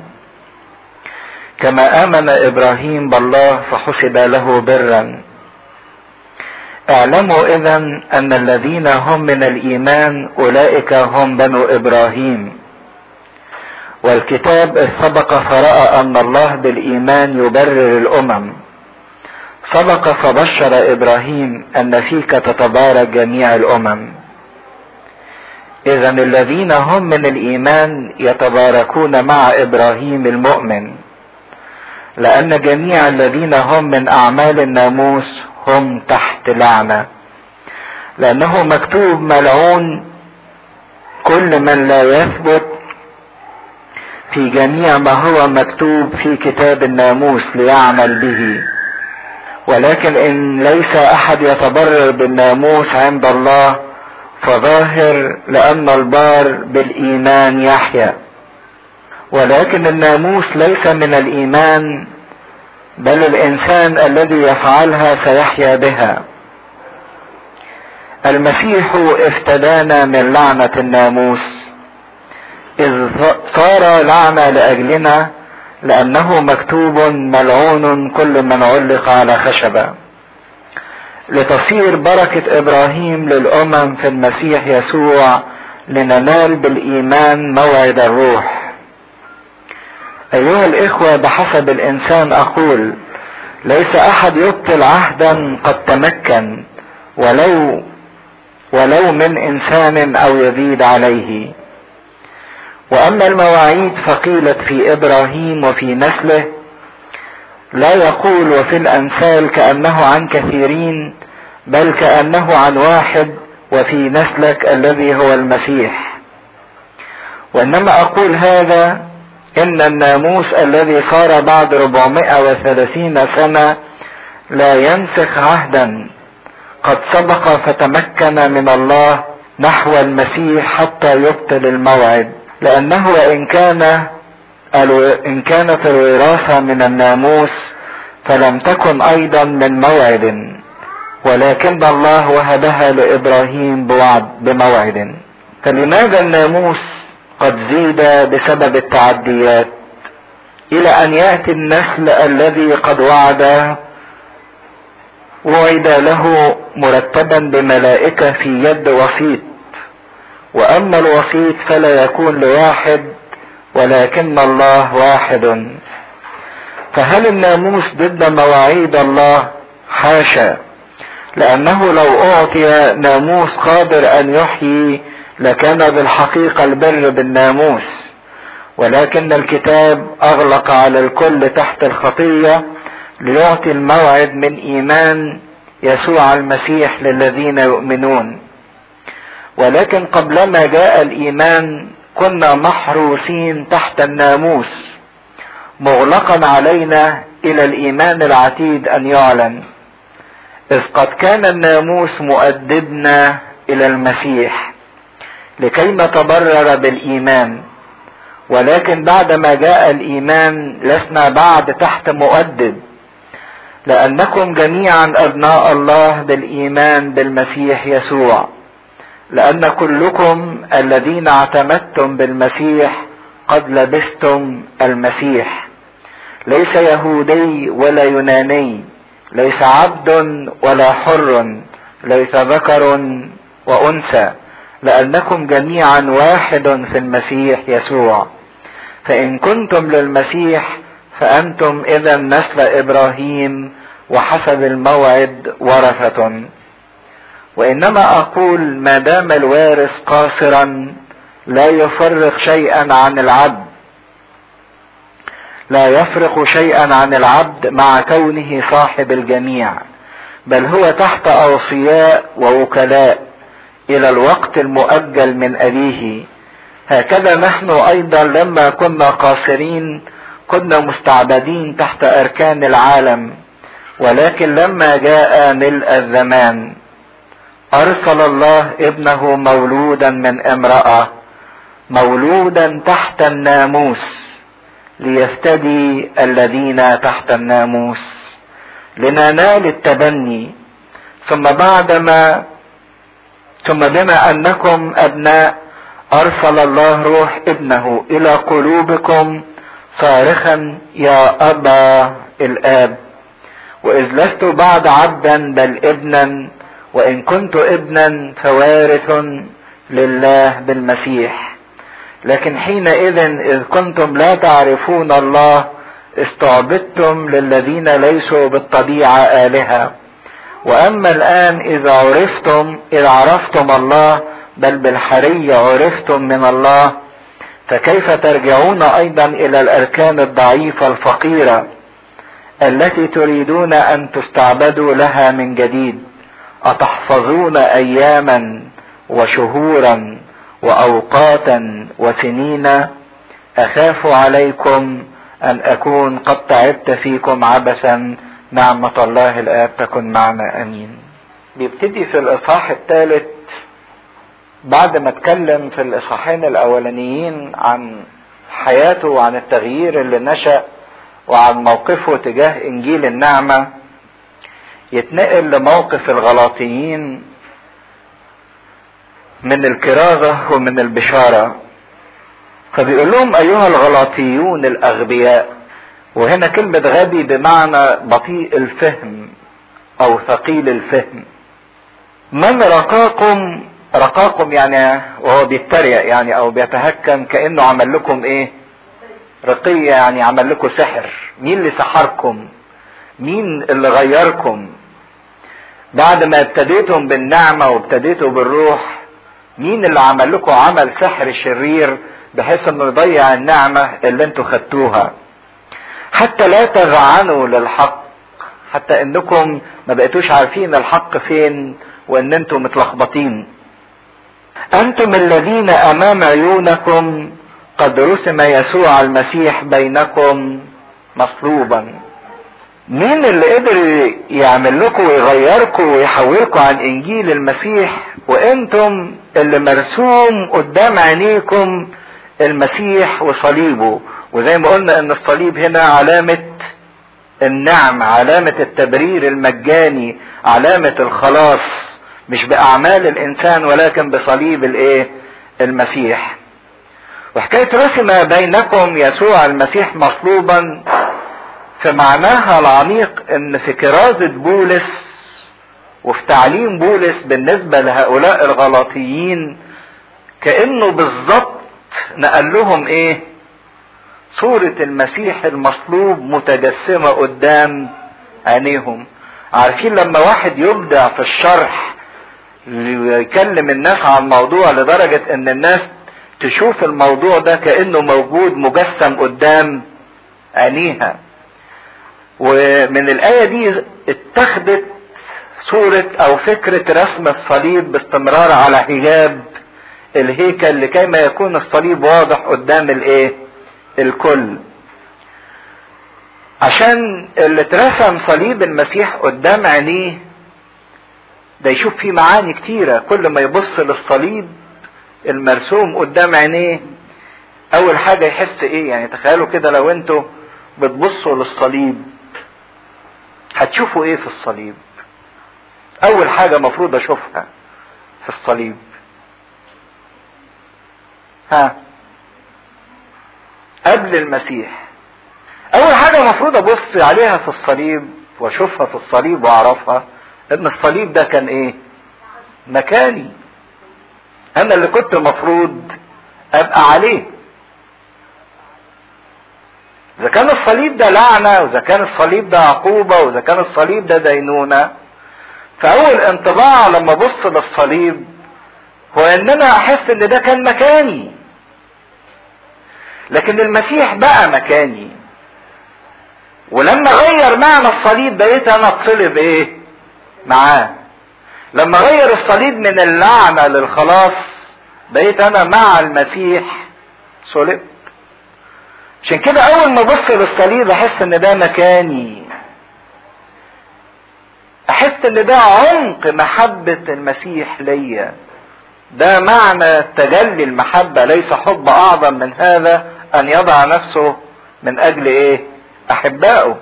كما آمن إبراهيم بالله فحسب له برا. اعلموا اذن ان الذين هم من الايمان اولئك هم بنو ابراهيم، والكتاب اذ سبق فرأى ان الله بالايمان يبرر الامم، سبق فبشر ابراهيم ان فيك تتبارك جميع الامم. اذن الذين هم من الايمان يتباركون مع ابراهيم المؤمن، لان جميع الذين هم من اعمال الناموس هم تحت لعنة، لانه مكتوب ملعون كل من لا يثبت في جميع ما هو مكتوب في كتاب الناموس ليعمل به. ولكن ان ليس احد يتبرر بالناموس عند الله فظاهر لان البار بالايمان يحيا. ولكن الناموس ليس من الايمان، بل الانسان الذي يفعلها سيحيا بها. المسيح افتدانا من لعنة الناموس إذ صار لعنة لأجلنا، لأنه مكتوب ملعون كل من علق على خشبة، لتصير بركة إبراهيم للأمم في المسيح يسوع، لننال بالإيمان موعد الروح. أيها الإخوة، بحسب الإنسان أقول: ليس أحد يبطل عهدا قد تمكن، ولو ولو من إنسان أو يزيد عليه. وأما المواعيد فقيلت في إبراهيم وفي نسله، لا يقول وفي الأمثال كأنه عن كثيرين، بل كأنه عن واحد، وفي نسلك الذي هو المسيح. وإنما أقول هذا إن الناموس الذي صار بعد أربعمائة وثلاثين سنة لا ينسخ عهدا قد سبق فتمكن من الله نحو المسيح حتى يبطل الموعد، لأنه إن كان إن كانت الوراثة من الناموس فلم تكن أيضا من موعد، ولكن الله وهبها لإبراهيم بوعد بموعد. فلماذا الناموس قد زيد بسبب التعديات إلى أن يأتي النسل الذي قد وعد وعد له مرتبا بملائكة في يد وسيط، وأما الوسيط فلا يكون لواحد ولكن الله واحد. فهل الناموس ضد مواعيد الله؟ حاشا، لأنه لو أعطي ناموس قادر أن يحيي لكان بالحقيقة البر بالناموس، ولكن الكتاب أغلق على الكل تحت الخطية ليعطي الموعد من إيمان يسوع المسيح للذين يؤمنون. ولكن قبلما جاء الإيمان كنا محروسين تحت الناموس، مغلقا علينا إلى الإيمان العتيد أن يعلن، إذ قد كان الناموس مؤدبنا إلى المسيح لكي نتبرر بالإيمان. ولكن بعدما جاء الإيمان لسنا بعد تحت مؤدب، لأنكم جميعا أبناء الله بالإيمان بالمسيح يسوع، لأن كلكم الذين اعتمدتم بالمسيح قد لبستم المسيح، ليس يهودي ولا يوناني، ليس عبد ولا حر، ليس ذكر وأنثى، لأنكم جميعا واحد في المسيح يسوع. فإن كنتم للمسيح فأنتم إذا نسل إبراهيم وحسب الموعد ورثة. وإنما أقول ما دام الوارث قاصرا لا يفرق شيئا عن العبد لا يفرق شيئا عن العبد مع كونه صاحب الجميع، بل هو تحت أوصياء ووكلاء إلى الوقت المؤجل من أبيه. هكذا نحن أيضا لما كنا قاصرين كنا مستعبدين تحت أركان العالم، ولكن لما جاء ملء الزمان أرسل الله ابنه مولودا من امرأة، مولودا تحت الناموس، ليفتدي الذين تحت الناموس لننال التبني. ثم بعدما ثم بما أنكم أبناء أرسل الله روح ابنه إلى قلوبكم صارخا يا أبا الآب. وإذ لست بعد عبدا بل ابنا، وإن كنت ابنا فوارث لله بالمسيح. لكن حينئذ إذ كنتم لا تعرفون الله استعبدتم للذين ليسوا بالطبيعة آلهة. وأما الآن إذا عرفتم إذ عرفتم الله بل بالحري عرفتم من الله، فكيف ترجعون أيضا إلى الأركان الضعيفة الفقيرة التي تريدون أن تستعبدوا لها من جديد؟ أتحفظون أياما وشهورا وأوقاتا وسنين؟ أخاف عليكم أن أكون قد تعبت فيكم عبثا. نعمة الله الآب تكن معنا أمين. بيبتدي في الإصحاح الثالث بعد ما اتكلم في الإصحاحين الأولانيين عن حياته وعن التغيير اللي نشأ وعن موقفه تجاه إنجيل النعمة، يتنقل لموقف الغلاطيين من الكرازة ومن البشارة. فبيقول لهم ايها الغلاطيون الاغبياء، وهنا كلمة غبي بمعنى بطيء الفهم او ثقيل الفهم. من رقاكم، رقاكم يعني وهو بيتريق يعني او بيتهكم، كأنه عمل لكم ايه؟ رقية، يعني عمل لكم سحر. مين اللي سحركم؟ مين اللي غيركم؟ بعد ما ابتديتم بالنعمة وابتديتوا بالروح، مين اللي عمل لكم عمل سحر شرير بحيث انه يضيع النعمة اللي انتوا خدتوها؟ حتى لا تذعنوا للحق، حتى انكم ما بقيتوش عارفين الحق فين وان انتم متلخبطين. انتم الذين امام عيونكم قد رسم يسوع المسيح بينكم مصلوبا. مين اللي قدر يعمل لكم ويغيركم ويحولكم عن انجيل المسيح وانتم اللي مرسوم قدام عينيكم المسيح وصليبه؟ وزي ما قلنا ان الصليب هنا علامة النعم، علامة التبرير المجاني، علامة الخلاص، مش باعمال الانسان ولكن بصليب الايه؟ المسيح. وحكاية رسم بينكم يسوع المسيح مصلوبا، في معناها العميق ان في كرازة بولس وفي تعليم بولس بالنسبة لهؤلاء الغلاطيين كأنه بالظبط نقل لهم ايه؟ صورة المسيح المصلوب متجسمة قدام عينيهم. عارفين لما واحد يبدع في الشرح يكلم الناس عن موضوع لدرجة ان الناس تشوف الموضوع ده كأنه موجود مجسم قدام عينيها. ومن الآية دي اتخذت صورة او فكرة رسم الصليب باستمرار على حجاب الهيكل لكي ما يكون الصليب واضح قدام الايه؟ الكل. عشان اللي اترسم صليب المسيح قدام عينيه ده يشوف فيه معاني كتيرة. كل ما يبص للصليب المرسوم قدام عينيه اول حاجة يحس ايه؟ يعني تخيلوا كده لو انتوا بتبصوا للصليب هتشوفوا ايه في الصليب؟ اول حاجة مفروض اشوفها في الصليب ها قبل المسيح، اول حاجة مفروض ابص عليها في الصليب واشوفها في الصليب واعرفها ان الصليب ده كان ايه؟ مكاني. انا اللي كنت مفروض ابقى عليه. اذا كان الصليب ده لعنة، واذا كان الصليب ده عقوبة، واذا كان الصليب ده دينونة، فاول انطباع لما ابص للصليب هو ان انا احس ان ده كان مكاني. لكن المسيح بقى مكاني، ولما غير معنى الصليب بقيت انا اتصلب ايه؟ معاه. لما غير الصليب من اللعنة للخلاص بقيت انا مع المسيح صلبت. عشان كده اول ما ابص للصليب احس ان ده مكاني، احس ان ده عمق محبة المسيح ليا. ده معنى تجلي المحبة، ليس حب اعظم من هذا ان يضع نفسه من اجل ايه؟ احبائه.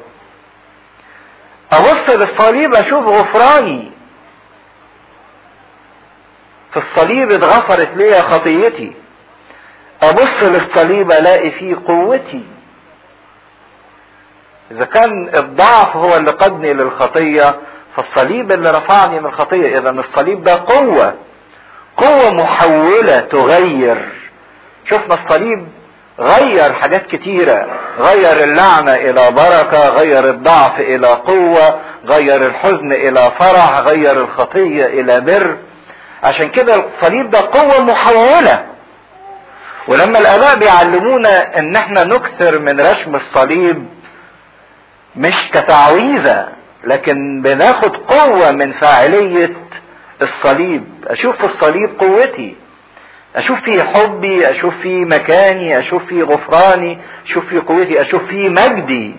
ابص للصليب اشوف غفراني. في الصليب اتغفرت ليا خطيتي. ابص للصليب الاقي فيه قوتي. اذا كان الضعف هو اللي قادني للخطية فالصليب اللي رفعني من الخطية. اذا الصليب ده قوة، قوة محولة تغير. شفنا الصليب غير حاجات كتيرة، غير اللعنة الى بركة، غير الضعف الى قوة، غير الحزن الى فرح، غير الخطية الى بر. عشان كده الصليب ده قوة محولة. ولما الاباء بيعلمونا ان احنا نكثر من رسم الصليب مش كتعويذة، لكن بناخد قوة من فاعلية الصليب. اشوف في الصليب قوتي، اشوف فيه حبي، اشوف فيه مكاني، اشوف فيه غفراني، اشوف فيه قوتي، اشوف فيه مجدي.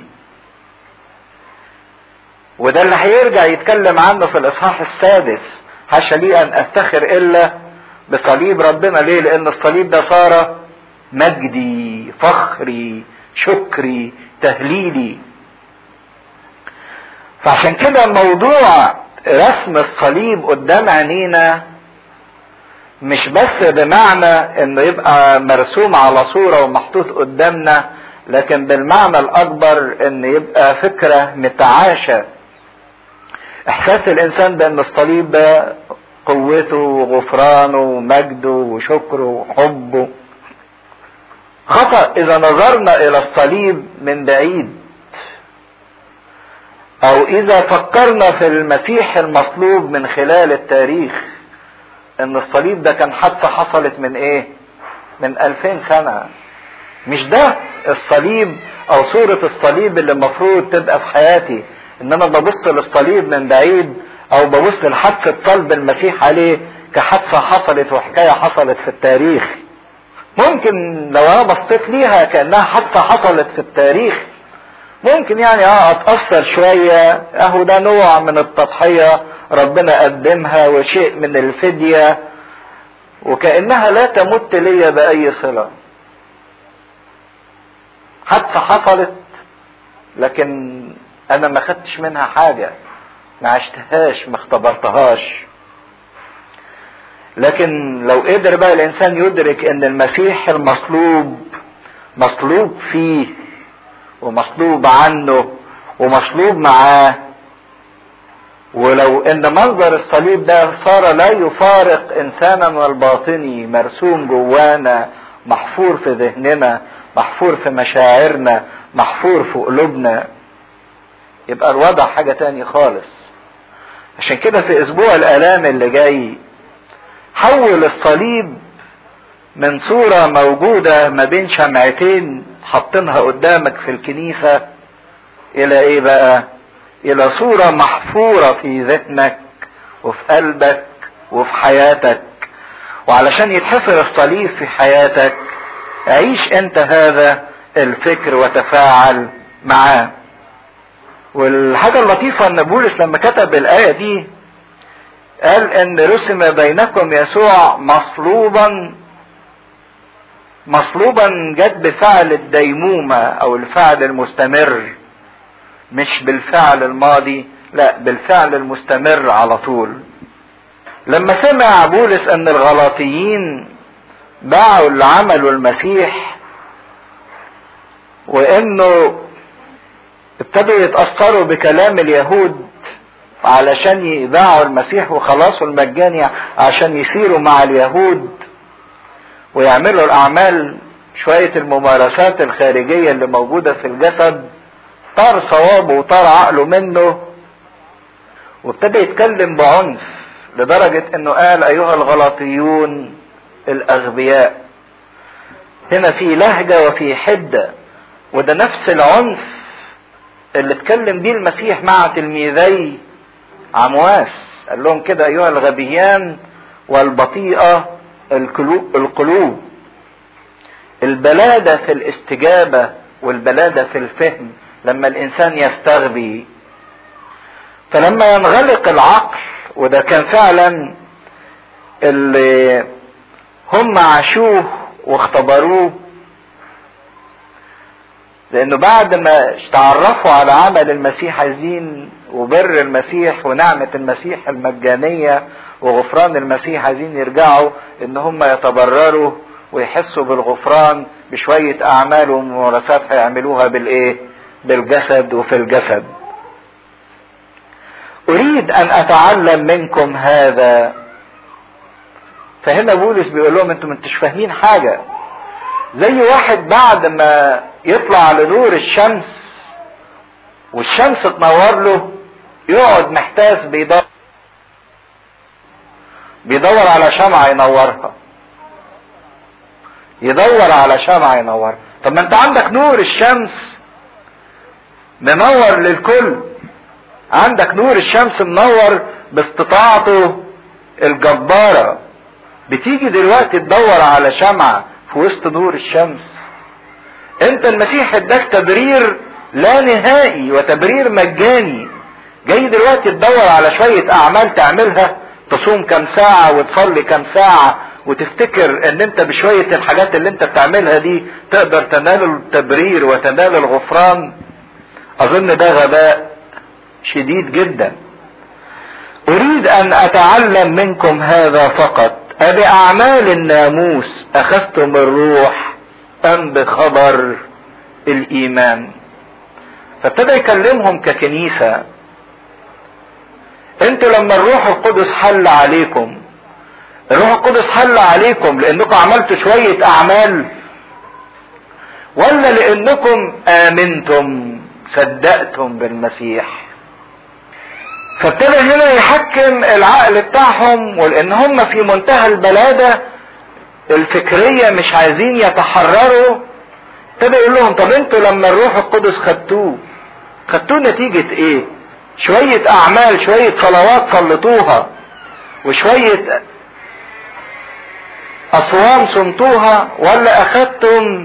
وده اللي هيرجع يتكلم عنه في الاصحاح السادس. حاشا لي ان افتخر الا بصليب ربنا. ليه؟ لان الصليب ده صار مجدي، فخري، شكري، تهليلي. فعشان كده موضوع رسم الصليب قدام عينينا مش بس بمعنى انه يبقى مرسوم على صورة ومحطوط قدامنا، لكن بالمعنى الاكبر ان يبقى فكرة متعاشة. احساس الانسان بان الصليب ده قوته وغفرانه ومجده وشكره وحبه. خطأ اذا نظرنا الى الصليب من بعيد، او اذا فكرنا في المسيح المصلوب من خلال التاريخ، ان الصليب ده كان حادثة حصلت من ايه؟ من الفين سنة. مش ده الصليب او صورة الصليب اللي المفروض تبقى في حياتي، ان انا ببص للصليب من بعيد او ببص لحادثة صلب المسيح عليه كحادثة حصلت وحكاية حصلت في التاريخ. ممكن لو انا بصيت ليها كأنها حادثة حصلت في التاريخ ممكن يعني اه اتأثر شوية، اهو ده نوع من التضحية ربنا قدمها وشيء من الفدية، وكأنها لا تمت لي بأي صلة. حادثة حصلت لكن انا ما خدتش منها حاجة، ما عشتهاش، ما اختبرتهاش. لكن لو قدر بقى الانسان يدرك ان المسيح المصلوب مصلوب فيه ومصلوب عنه ومصلوب معاه، ولو ان منظر الصليب ده صار لا يفارق انسانا الباطني مرسوم جوانا، محفور في ذهننا، محفور في مشاعرنا، محفور في قلوبنا، يبقى الوضع حاجة تاني خالص. عشان كده في اسبوع الالام اللي جاي حول الصليب من صورة موجودة ما بين شمعتين حاطينها قدامك في الكنيسة الى ايه بقى؟ الى صورة محفورة في ذهنك وفي قلبك وفي حياتك. وعلشان يتحفر الصليب في حياتك عيش انت هذا الفكر وتفاعل معاه. والحاجة اللطيفة ان بولس لما كتب الآية دي قال ان رسم بينكم يسوع مصلوبا. مصلوبا جت بفعل الديمومة او الفعل المستمر، مش بالفعل الماضي، لا بالفعل المستمر على طول. لما سمع بولس ان الغلاطيين باعوا اللي عملوا المسيح وانه ابتدوا يتأثروا بكلام اليهود علشان يباعوا المسيح وخلاصوا المجاني عشان يسيروا مع اليهود ويعملوا الاعمال شوية الممارسات الخارجية اللي موجودة في الجسد، طار صوابه وطار عقله منه وابتدى يتكلم بعنف لدرجة انه قال ايها الغلاطيون الاغبياء. هنا في لهجة وفي حدة، وده نفس العنف اللي اتكلم بيه المسيح مع تلميذي عمواس. قال لهم كده ايها الغبيان والبطيئة القلوب. البلادة في الاستجابة والبلادة في الفهم لما الانسان يستغبي. فلما ينغلق العقل، وده كان فعلا اللي هم عاشوه واختبروه، لانه بعد ما تعرفوا على عمل المسيح عايزين وبر المسيح ونعمة المسيح المجانية وغفران المسيح، عايزين يرجعوا ان هم يتبرروا ويحسوا بالغفران بشوية اعمال وممارسات هيعملوها بالايه؟ بالجسد وفي الجسد. اريد ان اتعلم منكم هذا. فهنا بولس بيقول لهم انتم انتش فاهمين حاجة. زي واحد بعد ما يطلع لنور الشمس والشمس تنور له يقعد محتاس بيدور بيدور على شمعة ينورها، يدور على شمعة ينورها. طب ما انت عندك نور الشمس منور للكل، عندك نور الشمس منور باستطاعته الجبارة. بتيجي دلوقتي تدور على شمعة في وسط نور الشمس؟ انت المسيح اداك تبرير لا نهائي وتبرير مجاني، جاي دلوقتي تدور على شوية اعمال تعملها، تصوم كم ساعة وتصلي كم ساعة وتفتكر ان انت بشوية الحاجات اللي انت بتعملها دي تقدر تنال التبرير وتنال الغفران؟ اظن ده غباء شديد جدا. اريد ان اتعلم منكم هذا فقط، أبأعمال الناموس أخذتم الروح أم بخبر الإيمان؟ فابتدى يكلمهم ككنيسة. انتوا لما الروح القدس حل عليكم، الروح القدس حل عليكم لانكم عملتوا شوية اعمال، ولا لانكم امنتم صدقتم بالمسيح؟ فابتدى هنا يحكم العقل بتاعهم، ولان هم في منتهى البلادة الفكرية مش عايزين يتحرروا، ابتدى يقول لهم طب انتوا لما الروح القدس خدتوه خدتوه نتيجة ايه؟ شوية اعمال، شوية صلوات صلتوها، وشوية اصوام صمتوها، ولا اخدتم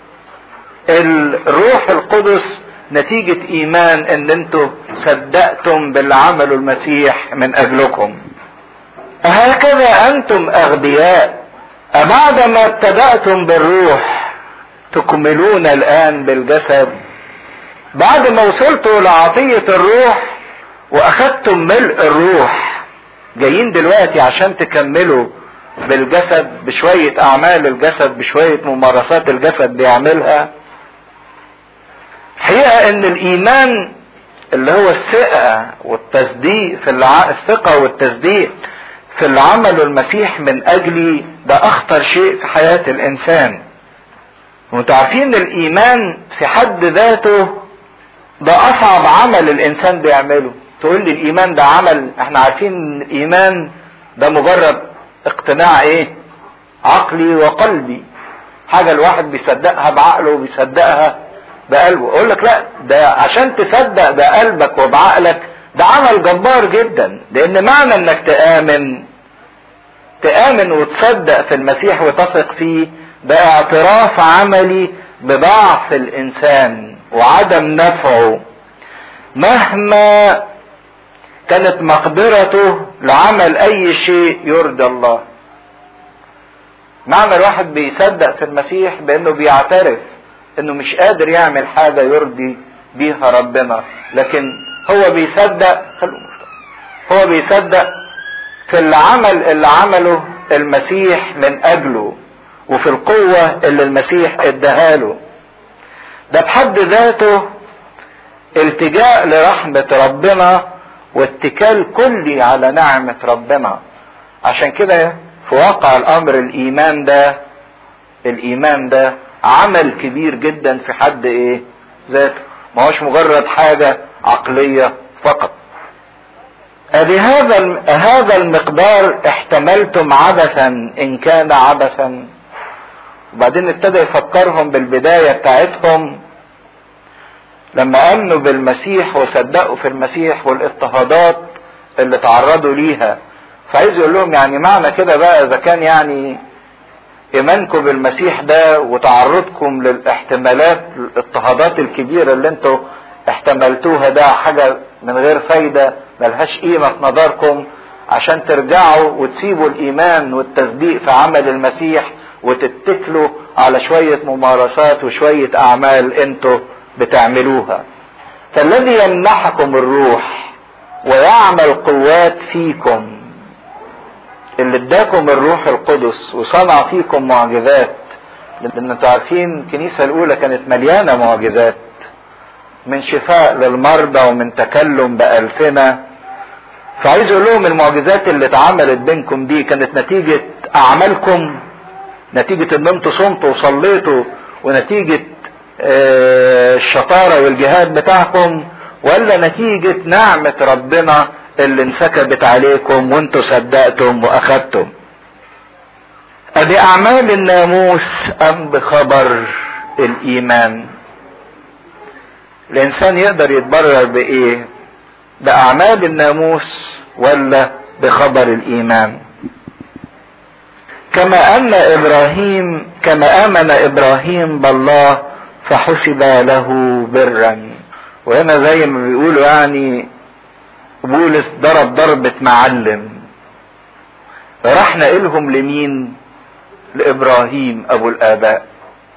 الروح القدس نتيجة ايمان ان انتوا صدقتم باللي عمله المسيح من اجلكم؟ هكذا انتم اغبياء، أبعدما ابتدأتم بالروح تكملون الآن بالجسد؟ بعد ما وصلتوا لعطية الروح وأخذتم ملء الروح، جايين دلوقتي عشان تكملوا بالجسد بشوية أعمال الجسد، بشوية ممارسات الجسد بيعملها؟ حقيقة إن الإيمان اللي هو الثقة والتصديق في الع... الثقة والتصديق في اللي عمله المسيح من أجلي، ده أخطر شيء في حياة الإنسان. وانتوا عارفين الإيمان في حد ذاته ده أصعب عمل الإنسان بيعمله. تقول لي الإيمان ده عمل، احنا عارفين ان الإيمان ده مجرد اقتناع ايه؟ عقلي وقلبي، حاجة الواحد بيصدقها بعقله وبيصدقها بقلبه. اقول لك لا، ده عشان تصدق بقلبك وبعقلك ده عمل جبار جدا، لان معنى انك تآمن تآمن وتصدق في المسيح وتثق فيه، ده اعتراف عملي بضعف الانسان وعدم نفعه مهما كانت مقدرته لعمل اي شيء يرضي الله. معنى الواحد بيصدق في المسيح بانه بيعترف انه مش قادر يعمل حاجة يرضي بيها ربنا، لكن هو بيصدق هو بيصدق في العمل اللي عمله المسيح من اجله، وفي القوة اللي المسيح اداهاله. ده بحد ذاته التجاء لرحمة ربنا واتكال كلي على نعمة ربنا. عشان كده في واقع الامر الايمان ده الايمان ده عمل كبير جدا في حد ايه ذاته، ما هوش مجرد حاجة عقلية فقط. ادي هذا هذا المقدار احتملتم عبثا ان كان عبثا. وبعدين ابتدى يفكرهم بالبداية بتاعتهم لما امنوا بالمسيح وصدقوا في المسيح والاضطهادات اللي تعرضوا ليها. فعايز يقول لهم يعني معنى كده بقى اذا كان يعني ايمانكم بالمسيح ده وتعرضكم للاحتمالات الاضطهادات الكبيرة اللي انتوا احتملتوها ده حاجة من غير فايدة ملهاش قيمة في نظركم، عشان ترجعوا وتسيبوا الايمان والتصديق في عمل المسيح وتتكلوا على شوية ممارسات وشوية اعمال انتوا بتعملوها. فالذي يمنحكم الروح ويعمل قوات فيكم، اللي اداكم الروح القدس وصنع فيكم معجزات، لان انتوا عارفين الكنيسة الاولى كانت مليانة معجزات، من شفاء للمرضى ومن تكلم بألسنة. فعايز اقول لهم المعجزات اللي اتعملت بينكم دي كانت نتيجة اعمالكم، نتيجة ان انتوا صمتوا وصليتوا، ونتيجة الشطارة والجهاد بتاعكم، ولا نتيجة نعمة ربنا اللي انسكبت عليكم وانتوا صدقتم واخدتم؟ ادي اعمال الناموس ام بخبر الايمان؟ الانسان يقدر يتبرر بايه؟ باعمال الناموس ولا بخبر الايمان؟ كما ان ابراهيم كما امن ابراهيم بالله فحسب له برا. وهنا زي ما بيقولوا يعني بولس ضرب ضربة معلم، راح نقلهم لمين؟ لابراهيم ابو الاباء.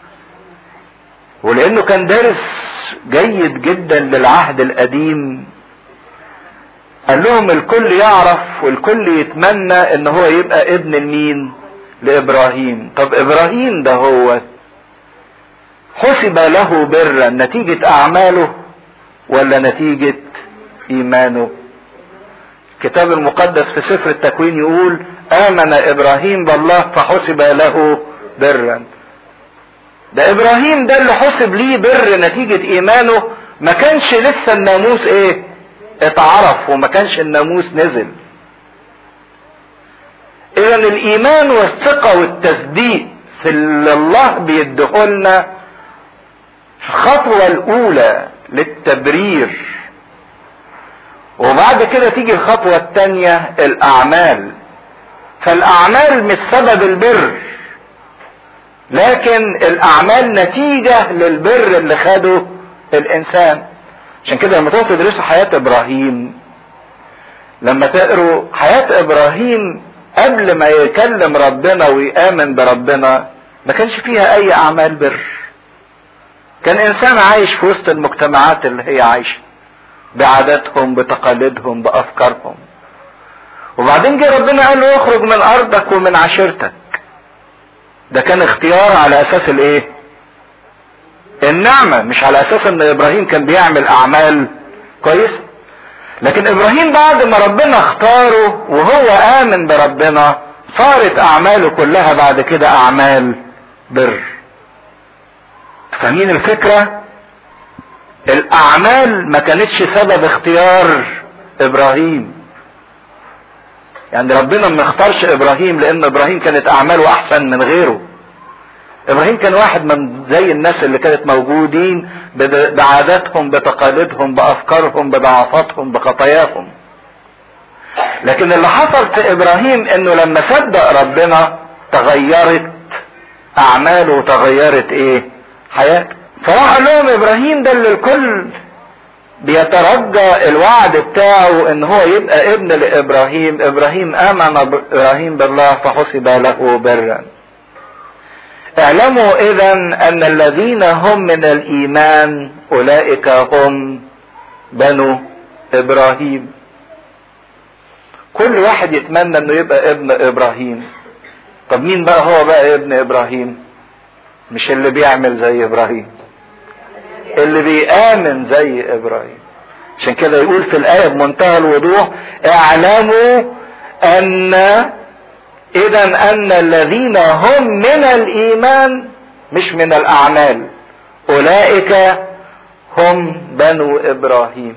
ولانه كان دارس جيد جدا للعهد القديم قال لهم الكل يعرف والكل يتمنى ان هو يبقى ابن المين؟ لابراهيم. طب ابراهيم ده هو حسب له برا نتيجة اعماله ولا نتيجة ايمانه؟ الكتاب المقدس في سفر التكوين يقول امن ابراهيم بالله فحسب له برا. ده ابراهيم ده اللي حسب ليه بر نتيجة ايمانه، ما كانش لسه الناموس ايه؟ اتعرف، وما كانش الناموس نزل. اذا الايمان والثقة والتصديق في اللي الله بيديهولنا الخطوة الاولى للتبرير، وبعد كده تيجي الخطوة الثانية الاعمال. فالاعمال مش سبب البر، لكن الاعمال نتيجة للبر اللي خده الانسان. عشان كده لما تقعدوا تدرسوا حياة ابراهيم، لما تقروا حياة ابراهيم قبل ما يكلم ربنا ويآمن بربنا ما كانش فيها اي اعمال بر. كان انسان عايش في وسط المجتمعات اللي هي عايشة بعاداتهم بتقاليدهم بافكارهم. وبعدين جه ربنا قال له اخرج من ارضك ومن عشيرتك. ده كان اختيار على اساس الايه؟ النعمة، مش على اساس ان ابراهيم كان بيعمل اعمال كويس. لكن ابراهيم بعد ما ربنا اختاره وهو امن بربنا صارت اعماله كلها بعد كده اعمال بر. فاهمين الفكرة؟ الاعمال ما كانتش سبب اختيار ابراهيم. يعني ربنا ما اختارش ابراهيم لان ابراهيم كانت اعماله احسن من غيره. ابراهيم كان واحد من زي الناس اللي كانت موجودين بعاداتهم بتقاليدهم بافكارهم بضعفاتهم بخطاياهم. لكن اللي حصل في ابراهيم انه لما صدق ربنا تغيرت اعماله وتغيرت ايه؟ حياته. فراح قال لهم ابراهيم ده اللي الكل بيترجى الوعد بتاعه ان هو يبقى ابن لابراهيم. ابراهيم امن ابراهيم بالله فحسب له برا. اعلموا اذا ان الذين هم من الايمان اولئك هم بنو ابراهيم. كل واحد يتمنى انه يبقى ابن ابراهيم. طب مين بقى هو بقى ابن ابراهيم؟ مش اللي بيعمل زي ابراهيم، اللي بيآمن زي ابراهيم. عشان كده يقول في الآية بمنتهى الوضوح اعلموا ان اذا ان الذين هم من الايمان مش من الاعمال اولئك هم بنو ابراهيم.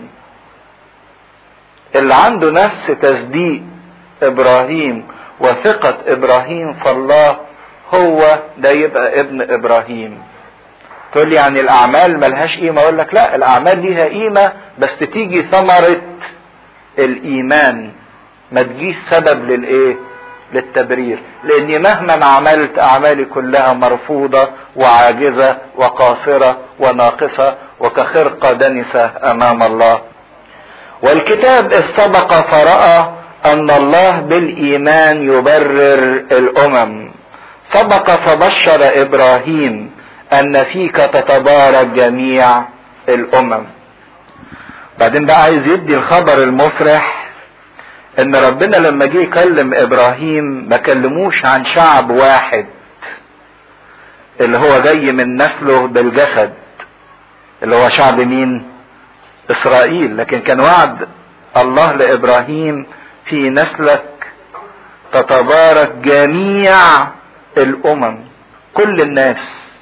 اللي عنده نفس تصديق ابراهيم وثقة ابراهيم فالله هو ده يبقى ابن ابراهيم. تقول لي يعني الاعمال ملهاش قيمة؟ اقول لك لا، الاعمال ليها قيمة بس تيجي ثمرة الايمان، ما تجيش سبب للايه؟ للتبرير. لاني مهما عملت اعمالي كلها مرفوضة وعاجزة وقاصرة وناقصة وكخرقة دنسة امام الله. والكتاب السبق فرأى ان الله بالايمان يبرر الامم. سبق فبشر ابراهيم ان فيك تتبارك جميع الامم. بعدين بقى عايز يدي الخبر المفرح ان ربنا لما جه يكلم ابراهيم ما كلموش عن شعب واحد اللي هو جاي من نسله بالجسد اللي هو شعب مين؟ اسرائيل. لكن كان وعد الله لابراهيم في نسلك تتبارك جميع الامم، كل الناس،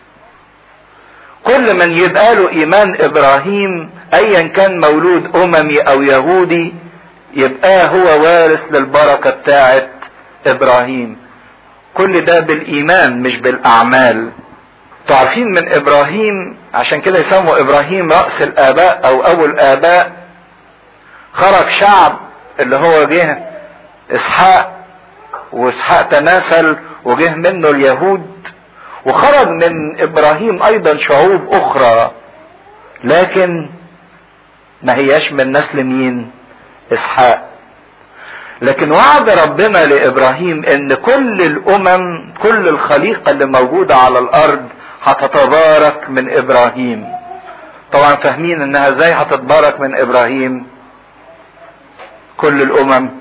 كل من يبقى له ايمان ابراهيم ايا كان مولود اممي او يهودي يبقى هو وارث للبركة بتاعت ابراهيم. كل ده بالايمان مش بالاعمال. تعرفين من ابراهيم عشان كده يسموا ابراهيم رأس الاباء او ابو الاباء. خرج شعب اللي هو جه اسحاق، واسحاق تناسل وجه منه اليهود، وخرج من ابراهيم ايضا شعوب اخرى لكن ما هياش من نسل مين؟ اسحاق. لكن وعد ربنا لابراهيم ان كل الامم كل الخليقة اللي موجودة على الارض هتتبارك من ابراهيم. طبعا فاهمين انها ازاي هتتبارك من ابراهيم؟ كل الامم؟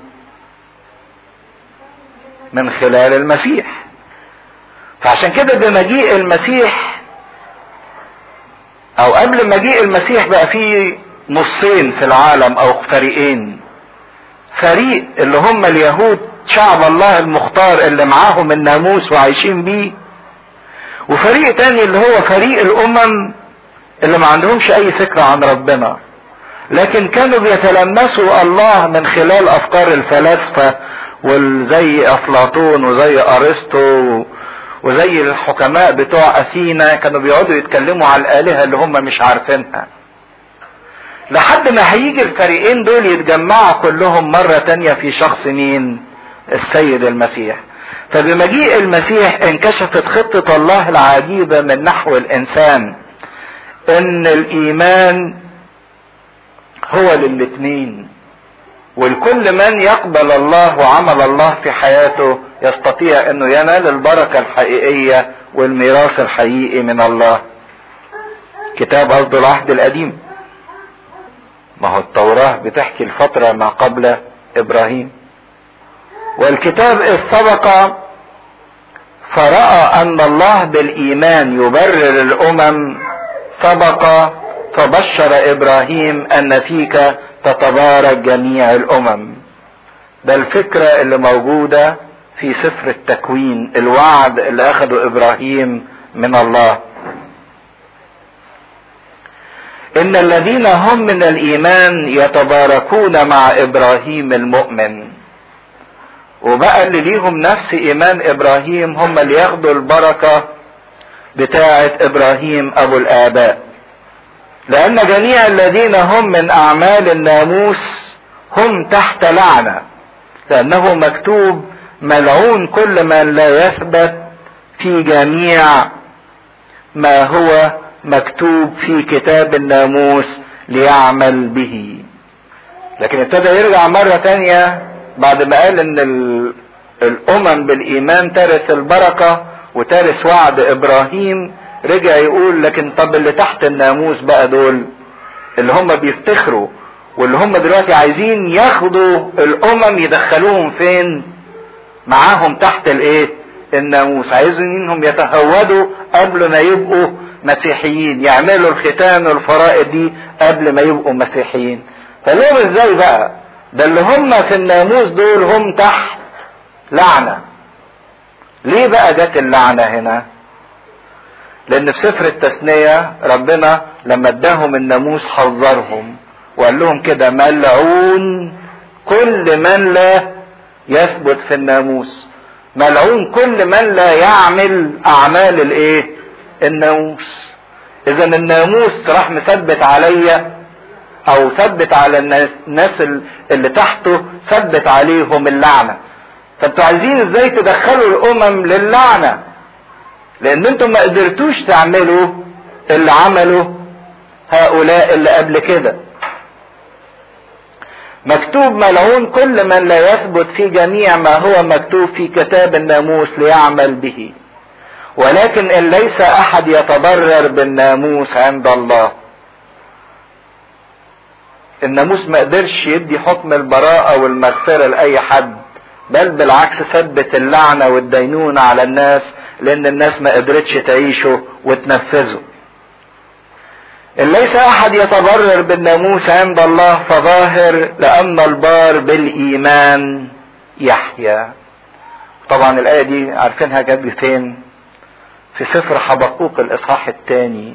من خلال المسيح. فعشان كده بمجيء المسيح او قبل مجيء المسيح بقى فيه نصين في العالم او فريقين. فريق اللي هم اليهود شعب الله المختار اللي معاهم الناموس وعايشين بيه، وفريق تاني اللي هو فريق الامم اللي ما عندهمش اي فكرة عن ربنا، لكن كانوا بيتلمسوا الله من خلال افكار الفلاسفة وزي افلاطون وزي ارسطو وزي الحكماء بتوع اثينا، كانوا بيقعدوا يتكلموا على الالهة اللي هم مش عارفينها، لحد ما هيجي الفريقين دول يتجمعوا كلهم مرة تانية في شخص مين؟ السيد المسيح. فبمجيء المسيح انكشفت خطة الله العجيبة من نحو الانسان، ان الايمان هو للاتنين، والكل من يقبل الله وعمل الله في حياته يستطيع انه ينال البركة الحقيقية والميراث الحقيقي من الله. كتاب قصد العهد القديم، ما هو التوراة بتحكي الفترة ما قبل ابراهيم، والكتاب إذ سبق فرأى ان الله بالايمان يبرر الامم سبق فبشر ابراهيم ان فيك تتبارك جميع الامم. ده الفكرة اللي موجودة في سفر التكوين، الوعد اللي اخده ابراهيم من الله. ان الذين هم من الايمان يتباركون مع ابراهيم المؤمن. وبقى اللي ليهم نفس ايمان ابراهيم هم اللي ياخدوا البركة بتاعة ابراهيم ابو الاباء، لان جميع الذين هم من اعمال الناموس هم تحت لعنة، لانه مكتوب ملعون كل من لا يثبت في جميع ما هو مكتوب في كتاب الناموس ليعمل به. لكن ابتدى يرجع مرة تانية بعد ما قال ان الامم بالايمان ترث البركة وترث وعد ابراهيم، رجع يقول لكن طب اللي تحت الناموس بقى دول اللي هم بيفتخروا واللي هم دلوقتي عايزين ياخدوا الامم يدخلوهم فين؟ معاهم تحت الايه؟ الناموس. عايزين انهم يتهودوا قبل ما يبقوا مسيحيين، يعملوا الختان والفرائض دي قبل ما يبقوا مسيحيين. فلهم ازاي بقى؟ ده اللي هم في الناموس دول هم تحت لعنة. ليه بقى جت اللعنة هنا؟ لان في سفر التثنية ربنا لما اداهم الناموس حذرهم وقال لهم كده ملعون كل من لا يثبت في الناموس، ملعون كل من لا يعمل اعمال الايه؟ الناموس. اذا الناموس راح مثبت عليا او ثبت على الناس, الناس اللي تحته، ثبت عليهم اللعنة. فانتوا عايزين ازاي تدخلوا الامم للعنة؟ لان انتم ما قدرتوش تعملوا اللي عملوا هؤلاء اللي قبل كده. مكتوب ملعون كل من لا يثبت في جميع ما هو مكتوب في كتاب الناموس ليعمل به، ولكن ان ليس احد يتضرر بالناموس عند الله. الناموس ما قدرش يدي حكم البراءة والمغفرة لأي حد، بل بالعكس ثبت اللعنة والدينونة على الناس، لأن الناس ما قدرتش تعيشه وتنفذه. إن ليس أحد يتضرر بالناموس عند الله فظاهر لأن البار بالإيمان يحيا. طبعا الآية دي عارفينها جت فين؟ في سفر حبقوق الإصحاح الثاني.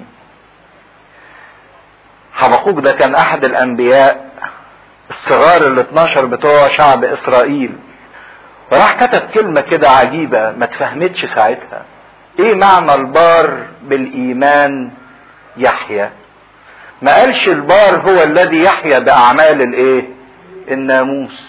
حبقوق ده كان احد الانبياء الصغار ال اتناشر بتوع شعب اسرائيل، وراح كتب كلمة كده عجيبة ما تفهمتش ساعتها. ايه معنى البار بالايمان يحيا؟ ما قالش البار هو الذي يحيا باعمال الايه؟ الناموس.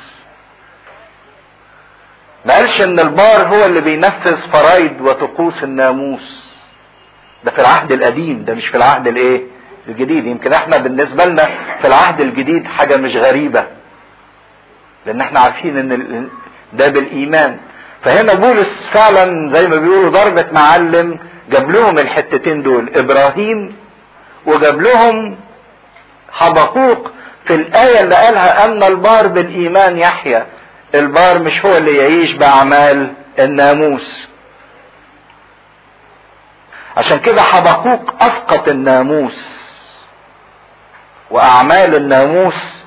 ما قالش ان البار هو اللي بينفذ فرايد وطقوس الناموس. ده في العهد القديم، ده مش في العهد الايه؟ الجديد. يمكن احنا بالنسبة لنا في العهد الجديد حاجة مش غريبة، لان احنا عارفين ان ده بالايمان. فهنا بولس فعلا زي ما بيقولوا ضربة معلم، جاب لهم الحتتين دول ابراهيم وجاب لهم حبقوق، في الآية اللي قالها أن البار بالإيمان يحيا. البار مش هو اللي يعيش بأعمال الناموس. عشان كده حبقوق أسقط الناموس وأعمال الناموس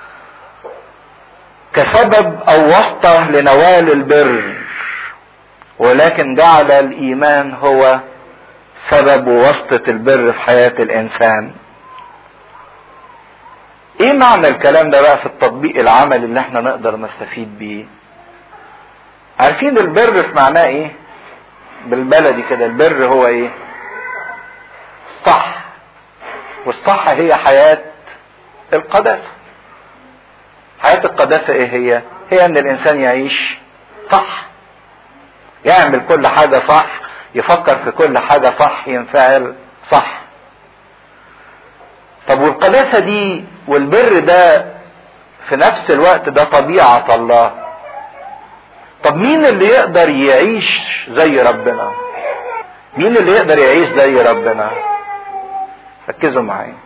كسبب أو واسطة لنوال البر، ولكن جعل الإيمان هو سبب وواسطة البر في حياة الإنسان. ايه معنى الكلام ده بقى في التطبيق العملي اللي احنا نقدر نستفيد بيه؟ عارفين البر في معناه ايه؟ بالبلدي كده البر هو ايه؟ الصح. والصح هي حياة القداسة. حياة القداسة ايه هي؟ هي ان الانسان يعيش صح، يعمل كل حاجة صح، يفكر في كل حاجة صح، ينفعل صح. طب والقداسة دي والبر ده في نفس الوقت ده طبيعة الله. طب مين اللي يقدر يعيش زي ربنا؟ مين اللي يقدر يعيش زي ربنا؟ ركزوا معايا.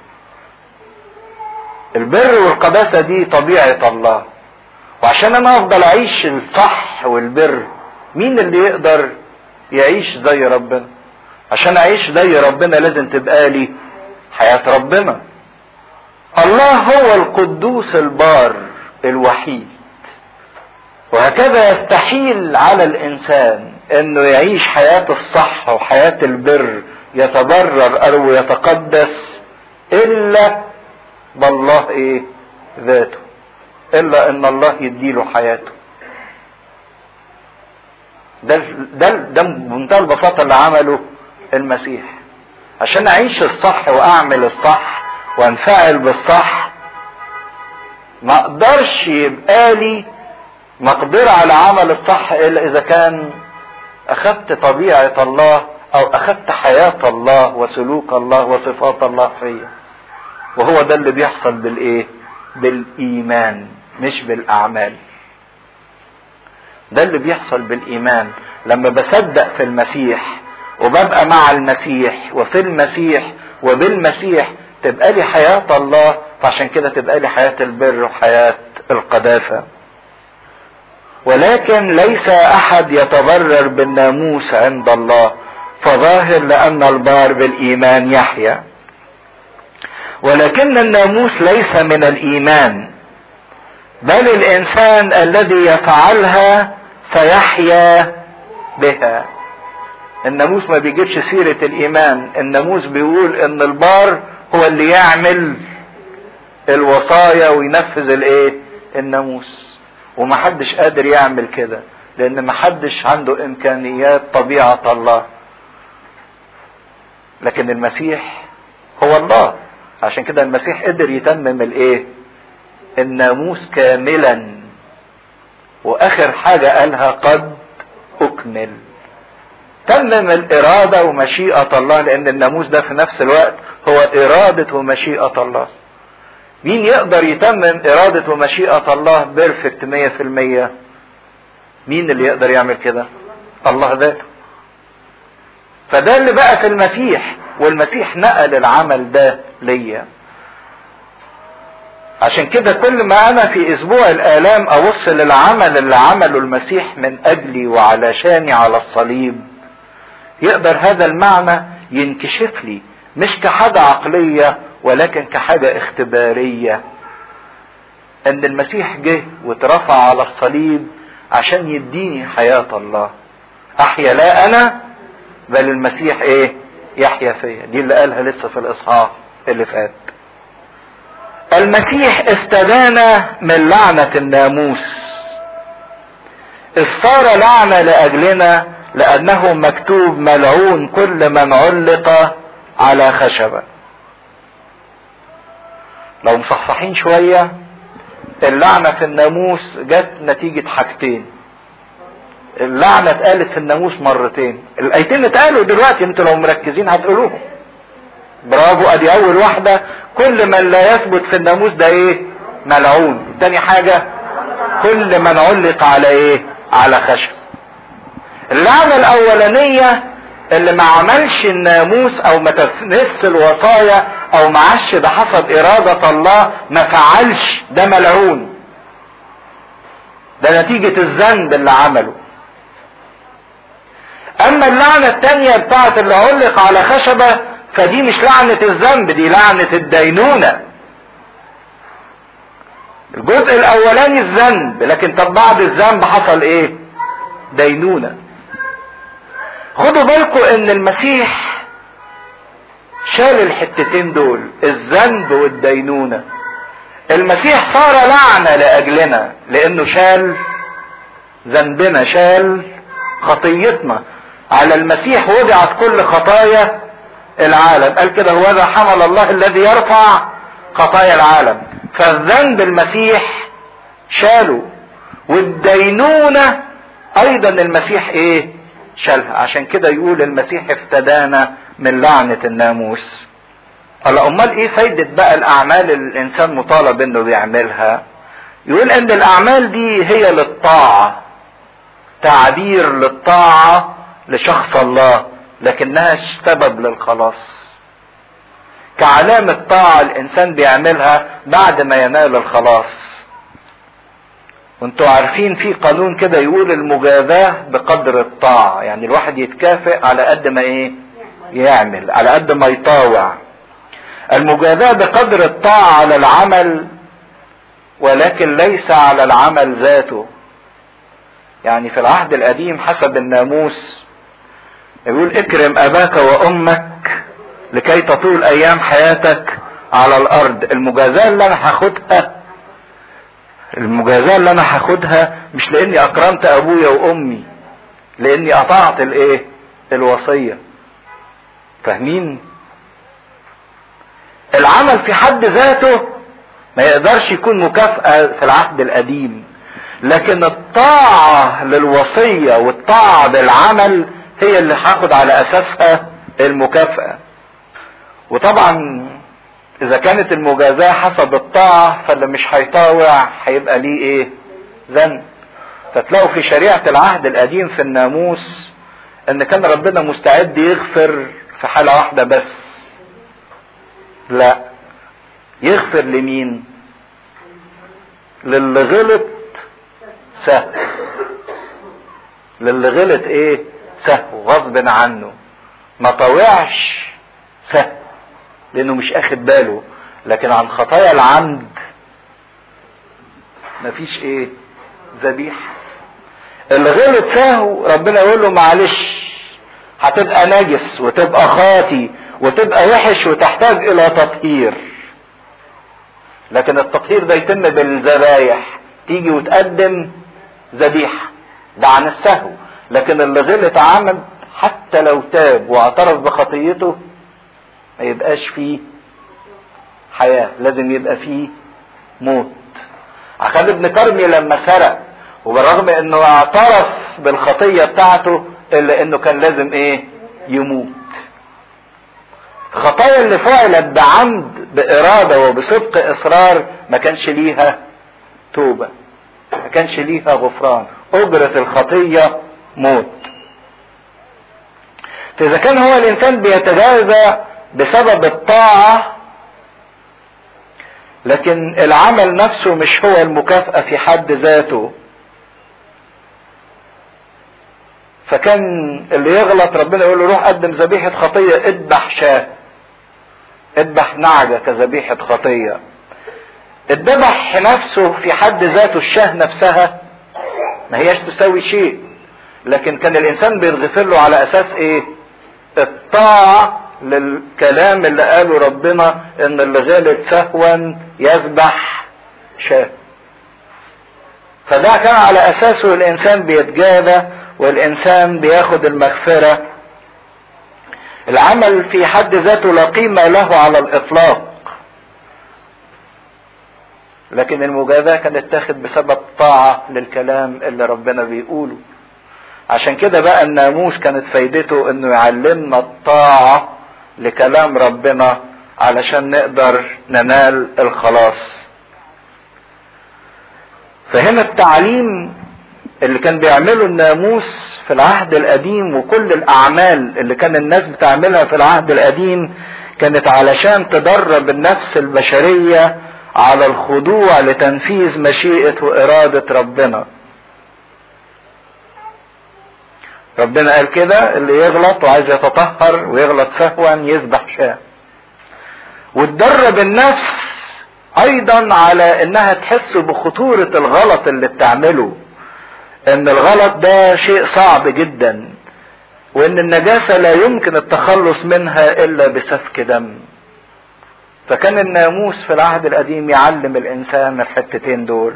البر والقداسة دي طبيعة الله، وعشان انا افضل اعيش الصح والبر مين اللي يقدر يعيش زي ربنا؟ عشان اعيش زي ربنا لازم تبقى لي حياة ربنا. الله هو القدوس البار الوحيد، وهكذا يستحيل على الانسان انه يعيش حياة الصح وحياة البر يتبرر او يتقدس الا بالله ايه ذاته، الا ان الله يديله حياته. ده ده ده بمنتهى البساطة اللي عمله المسيح. عشان اعيش الصح واعمل الصح وانفعل بالصح ما اقدرش يبقى لي مقدرة على عمل الصح الا اذا كان اخدت طبيعة الله او اخدت حياة الله وسلوك الله وصفات الله فيا. وهو ده اللي بيحصل بالايه؟ بالايمان مش بالاعمال. ده اللي بيحصل بالايمان لما بصدق في المسيح وببقى مع المسيح وفي المسيح وبالمسيح تبقى لي حياة الله، فعشان كده تبقى لي حياة البر وحياة القداسة. ولكن ليس احد يتبرر بالناموس عند الله، فظاهر لان البار بالايمان يحيا. ولكن الناموس ليس من الايمان، بل الانسان الذي يفعلها سيحيا بها. الناموس ما بيجيبش سيرة الايمان، الناموس بيقول ان البار هو اللي يعمل الوصايا وينفذ الايه؟ الناموس. ومحدش قادر يعمل كده لان محدش عنده امكانيات طبيعة الله. لكن المسيح هو الله، عشان كده المسيح قدر يتمم الايه؟ الناموس كاملا. واخر حاجة قالها قد اكمل. تمم الارادة ومشيئة الله، لان الناموس ده في نفس الوقت هو ارادة ومشيئة الله. مين يقدر يتمم ارادة ومشيئة الله بيرفكت مية في المية؟ مين اللي يقدر يعمل كده؟ الله ذاته. فده اللي بقى في المسيح، والمسيح نقل العمل ده ليا. عشان كده كل ما انا في اسبوع الالام ابص للعمل اللي عمله المسيح من اجلي وعلشاني على الصليب، يقدر هذا المعنى ينكشف لي مش كحاجة عقلية ولكن كحاجة اختبارية. ان المسيح جه واترفع على الصليب عشان يديني حياة الله. احيا لا انا بل المسيح ايه؟ يحيا فيا. دي اللي قالها لسه في الاصحاح اللي فات. المسيح استدانا من لعنة الناموس، إذ صار لعنة لأجلنا، لأنه مكتوب ملعون كل من علق على خشبة. لو مصحصحين شوية، اللعنة في الناموس جت نتيجة حاجتين. اللعنة اتقالت في الناموس مرتين، الايتين اتقالوا دلوقتي انتوا لو مركزين هتقولوهم. برافو، ادي اول واحدة، كل من لا يثبت في الناموس ده ايه؟ ملعون. تاني حاجة، كل من علق على ايه؟ على خشب. اللعنة الاولانية اللي ما عملش الناموس او ما تنفذش الوصايا او ما عاش بحسب ارادة الله ما فعلش، ده ملعون، ده نتيجة الذنب اللي عمله. اما اللعنة التانية بتاعت اللي علق على خشبة فدي مش لعنة الذنب، دي لعنة الدينونة. الجزء الاولاني الذنب، لكن طب بعد الذنب حصل ايه؟ دينونة. خدوا بالكم ان المسيح شال الحتتين دول، الذنب والدينونة. المسيح صار لعنة لاجلنا لانه شال ذنبنا، شال خطيتنا. على المسيح وضعت كل خطايا العالم، قال كده هو ذا حمل الله الذي يرفع خطايا العالم. فالذنب المسيح شاله، والدينونة ايضا المسيح ايه؟ شالها. عشان كده يقول المسيح افتدانا من لعنة الناموس. قال امال ايه فايدة بقى الاعمال اللي الانسان مطالب انه بيعملها؟ يقول ان الاعمال دي هي للطاعة، تعبير للطاعة لشخص الله، لكنها سبب للخلاص. كعلامة طاعة الانسان بيعملها بعد ما ينال الخلاص. وانتوا عارفين في قانون كده يقول المجازاة بقدر الطاعة، يعني الواحد يتكافئ على قد ما ايه؟ يعمل، على قد ما يطاوع. المجازاة بقدر الطاعة على العمل، ولكن ليس على العمل ذاته. يعني في العهد القديم حسب الناموس يقول اكرم اباك وامك لكي تطول ايام حياتك على الارض. المجازاة اللي انا هاخدها المجازاة اللي انا هاخدها مش لاني اكرمت ابويا وامي، لاني اطعت الايه؟ الوصية. فاهمين؟ العمل في حد ذاته ما يقدرش يكون مكافأة في العهد القديم، لكن الطاعة للوصية والطاعة بالعمل هي اللي هاخد على اساسها المكافأة. وطبعا اذا كانت المجازاة حسب الطاعة فاللي مش هيطاوع هيبقى ليه ايه؟ ذنب. فتلاقوا في شريعة العهد القديم في الناموس ان كان ربنا مستعد يغفر في حالة واحدة بس. لا، يغفر لمين؟ للي غلط سهو، للي غلط ايه؟ سهو غصب عنه، ما طاوعش سهو لانه مش اخد باله. لكن عن خطايا العمد مفيش ايه؟ ذبيحة. اللي غلط سهو ربنا يقول له معلش، هتبقى نجس وتبقى خاطي وتبقى وحش وتحتاج الى تطهير، لكن التطهير ده يتم بالذبايح، تيجي وتقدم ذبيحة، ده عن السهو. لكن اللي غلط عمد حتى لو تاب واعترف بخطيته ما يبقاش فيه حياة، لازم يبقى فيه موت. عخان ابن كرمي لما سرق وبالرغم انه اعترف بالخطية بتاعته الا انه كان لازم ايه؟ يموت. الخطايا اللي فعلت بعمد بارادة وبصدق اصرار ما كانش ليها توبة، ما كانش ليها غفران، اجرة الخطية موت. فاذا كان هو الانسان بيتجازى بسبب الطاعة، لكن العمل نفسه مش هو المكافأة في حد ذاته، فكان اللي يغلط ربنا يقول له روح قدم ذبيحة خطية، اذبح شاة، اذبح نعجة كذبيحة خطية. الذبح نفسه في حد ذاته الشاه نفسها ما هياش تساوي شيء، لكن كان الانسان بيتغفر له على اساس ايه؟ الطاعة للكلام اللي قاله ربنا ان اللي غلط سهوا يذبح شاه. فده كان على اساسه الانسان بيتجازى والانسان بياخد المغفرة. العمل في حد ذاته لا قيمة له على الاطلاق، لكن المجازاة كانت تاخد بسبب طاعة للكلام اللي ربنا بيقوله. عشان كده بقى الناموس كانت فايدته انه يعلمنا الطاعة لكلام ربنا علشان نقدر ننال الخلاص. فهنا التعليم اللي كان بيعملوا الناموس في العهد القديم وكل الاعمال اللي كان الناس بتعملها في العهد القديم كانت علشان تدرب النفس البشرية على الخضوع لتنفيذ مشيئة وارادة ربنا. ربنا قال كده اللي يغلط وعايز يتطهر ويغلط سهوا يذبح شاة. وتدرب النفس ايضا على انها تحس بخطورة الغلط اللي بتعمله، ان الغلط ده شيء صعب جدا، وان النجاسة لا يمكن التخلص منها الا بسفك دم. فكان الناموس في العهد القديم يعلم الانسان الحتتين دول،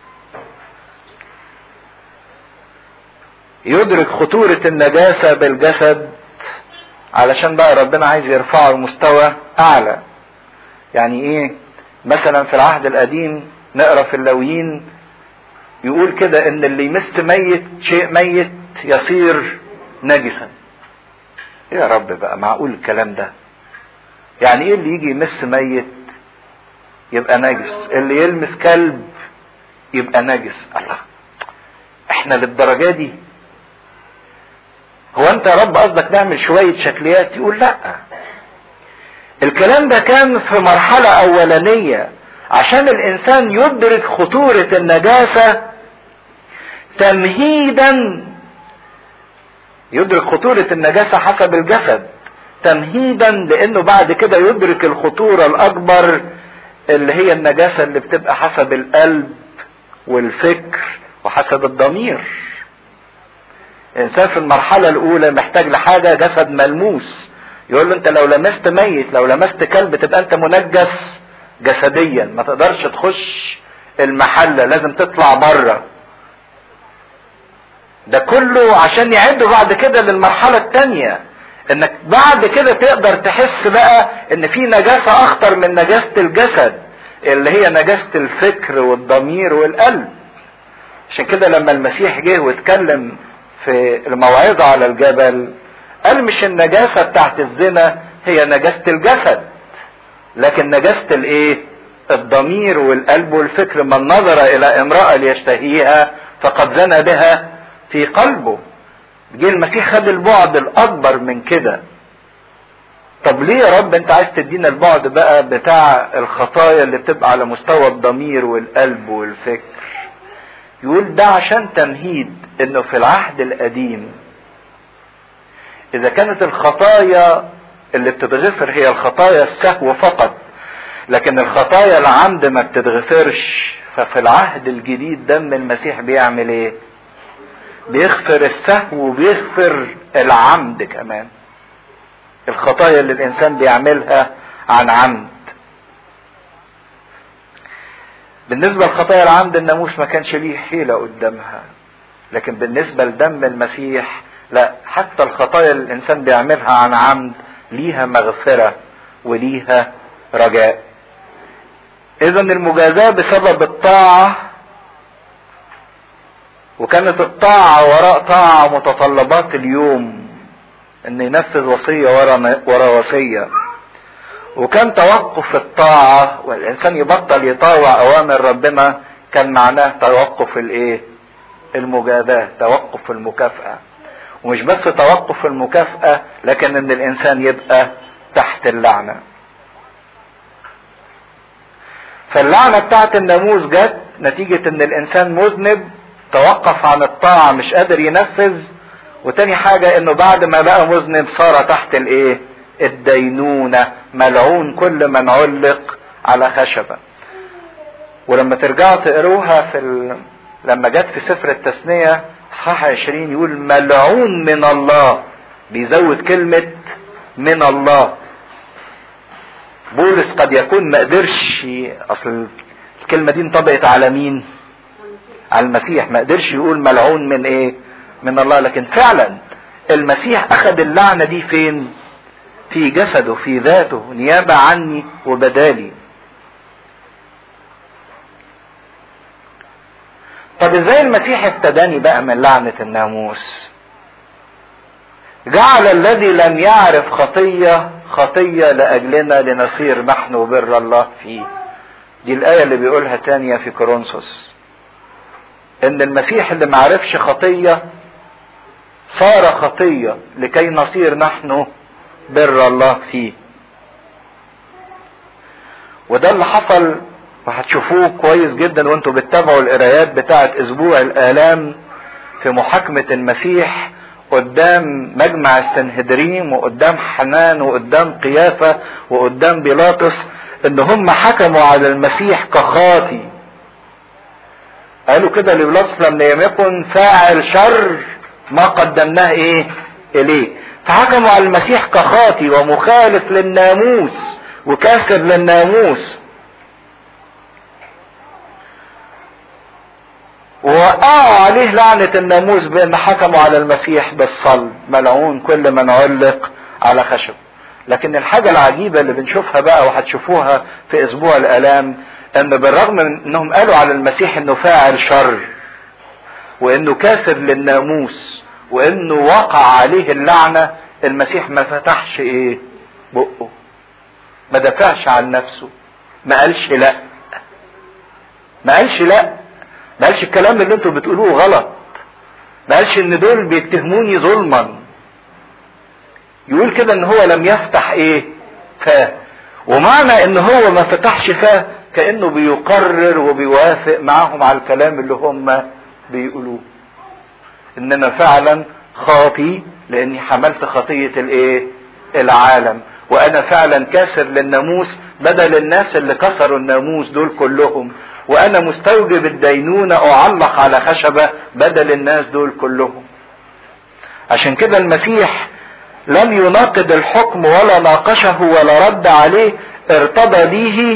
يدرك خطورة النجاسة بالجسد علشان بقى ربنا عايز يرفعه لمستوى اعلى. يعني ايه؟ مثلا في العهد القديم نقرا في اللاويين يقول كده ان اللي يمس ميت شيء ميت يصير نجسا. ايه يا رب بقى معقول الكلام ده؟ يعني ايه اللي يجي يمس ميت يبقى نجس، اللي يلمس كلب يبقى نجس؟ الله، احنا للدرجة دي؟ هو انت يا رب قصدك نعمل شوية شكليات؟ يقول لا، الكلام ده كان في مرحلة اولانية عشان الانسان يدرك خطورة النجاسة تمهيدا، يدرك خطورة النجاسة حسب الجسد تمهيدا لانه بعد كده يدرك الخطورة الاكبر اللي هي النجاسة اللي بتبقى حسب القلب والفكر وحسب الضمير. الانسان في المرحلة الاولى محتاج لحاجة جسد ملموس، يقول له انت لو لمست ميت لو لمست كلب تبقى انت منجس جسديا، ما تقدرش تخش المحلة، لازم تطلع بره. ده كله عشان يعدوا بعد كده للمرحلة التانية، انك بعد كده تقدر تحس بقى ان في نجاسة اخطر من نجاسة الجسد اللي هي نجاسة الفكر والضمير والقلب. عشان كده لما المسيح جه واتكلم في الموعظة على الجبل قال مش النجاسة بتاعت الزنا هي نجاسة الجسد، لكن نجاسة الايه؟ الضمير والقلب والفكر. من نظر الى امرأة ليشتهيها فقد زنى بها في قلبه. جه المسيح خد البعد الاكبر من كده. طب ليه يا رب انت عايز تدينا البعد بقى بتاع الخطايا اللي بتبقى على مستوى الضمير والقلب والفكر؟ يقول ده عشان تمهيد انه في العهد القديم اذا كانت الخطايا اللي بتتغفر هي الخطايا السهو فقط، لكن الخطايا العمد ما بتتغفرش، ففي العهد الجديد دم المسيح بيعمل ايه؟ بيغفر السهو وبيغفر العمد كمان، الخطايا اللي الانسان بيعملها عن عمد. بالنسبة لخطايا العمد الناموس ما كانش ليه حيلة قدامها، لكن بالنسبة لدم المسيح لا، حتى الخطايا اللي الانسان بيعملها عن عمد ليها مغفرة وليها رجاء. اذا المجازاة بسبب الطاعة، وكانت الطاعة وراء طاعة متطلبات اليوم، ان ينفذ وصية ورا ورا وصية، وكان توقف الطاعة والانسان يبطل يطاوع اوامر ربنا كان معناه توقف الايه؟ المجازاة، توقف المكافأة. ومش بس توقف المكافأة، لكن ان الانسان يبقى تحت اللعنة. فاللعنة بتاعت الناموس جت نتيجة ان الانسان مذنب توقف عن الطاعة مش قادر ينفذ، وتاني حاجة انه بعد ما بقى مذنب صار تحت الايه؟ الدينونة، ملعون كل من علق على خشبة. ولما ترجعوا تقروها في ال... لما جت في سفر التثنية اصحاح عشرين يقول ملعون من الله، بيزود كلمة من الله. بولس قد يكون ما قدرش، اصل الكلمة دي انطبقت على مين؟ على المسيح، ما قدرش يقول ملعون من ايه؟ من الله. لكن فعلا المسيح اخذ اللعنة دي فين؟ في جسده، في ذاته، نيابة عني وبدالي. طب ازاي المسيح ابتداني بقى من لعنة الناموس؟ جعل الذي لم يعرف خطية خطية لأجلنا لنصير نحن بر الله فيه. دي الآية اللي بيقولها تانية في كورنثوس. ان المسيح اللي معرفش خطية صار خطية لكي نصير نحن بر الله فيه. وده اللي حصل، وهتشوفوه كويس جدا وانتوا بتتابعوا القرايات بتاعة اسبوع الالام في محاكمة المسيح قدام مجمع السنهدريم وقدام حنان وقدام قيافة وقدام بيلاطس، ان هم حكموا على المسيح كخاطي. قالوا كده لبيلاطس لم يكن فاعل شر ما قدمناه ايه اليه، فحكموا على المسيح كخاطي ومخالف للناموس وكاسر للناموس، ووقعوا عليه لعنة الناموس بان حكموا على المسيح بالصلب، ملعون كل من علق على خشب. لكن الحاجة العجيبة اللي بنشوفها بقى وهتشوفوها في اسبوع الالام، ان بالرغم من انهم قالوا على المسيح انه فاعل شر وانه كاسر للناموس وانه وقع عليه اللعنة، المسيح ما فتحش ايه بقه، ما دافعش عن نفسه، ما قالش لا، ما قالش لا ما قالش الكلام اللي انتوا بتقولوه غلط، ما قالش ان دول بيتهموني ظلما. يقول كده ان هو لم يفتح ايه فاه، ومعنى ان هو ما فتحش فاه كأنه بيقرر وبيوافق معهم على الكلام اللي هم بيقولوه، ان انا فعلا خاطي لاني حملت خطية الايه العالم، وانا فعلا كاسر للناموس بدل الناس اللي كسروا الناموس دول كلهم، وانا مستوجب الدينونة اعلق على خشبة بدل الناس دول كلهم. عشان كده المسيح لم يناقض الحكم ولا ناقشه ولا رد عليه، ارتضى به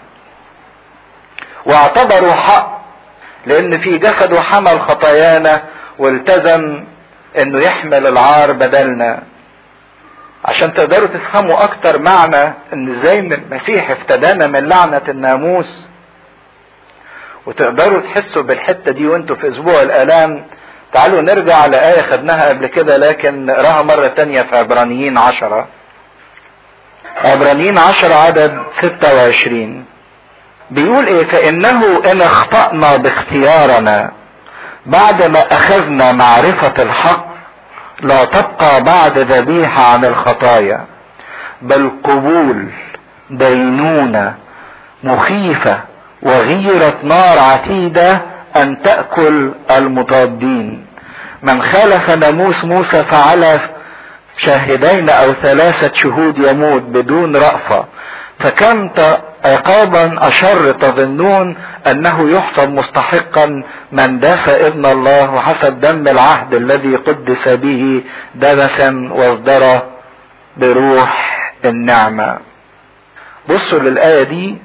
واعتبره حق، لان في جسده حمل خطايانا والتزم انه يحمل العار بدلنا. عشان تقدروا تفهموا اكتر معنى ان ازاي ان المسيح افتدانا من لعنة الناموس، وتقدروا تحسوا بالحتة دي وانتوا في اسبوع الالام، تعالوا نرجع لآية خدناها قبل كده لكن نقراها مرة تانية في عبرانيين عشرة. عبرانيين عشرة عدد ستة وعشرين بيقول ايه؟ فانه ان اخطأنا باختيارنا بعدما اخذنا معرفة الحق لا تبقى بعد ذبيحة عن الخطايا، بل قبول دينونة مخيفة وغيرة نار عتيدة ان تأكل المضادين. من خالف ناموس موسى فعلى شاهدين او ثلاثة شهود يموت بدون رأفة، فكم عقابا اشر تظنون انه يحسب مستحقا من داس ابن الله وحسب دم العهد الذي قدس به دنسا واصدر بروح النعمة. بصوا للآية دي،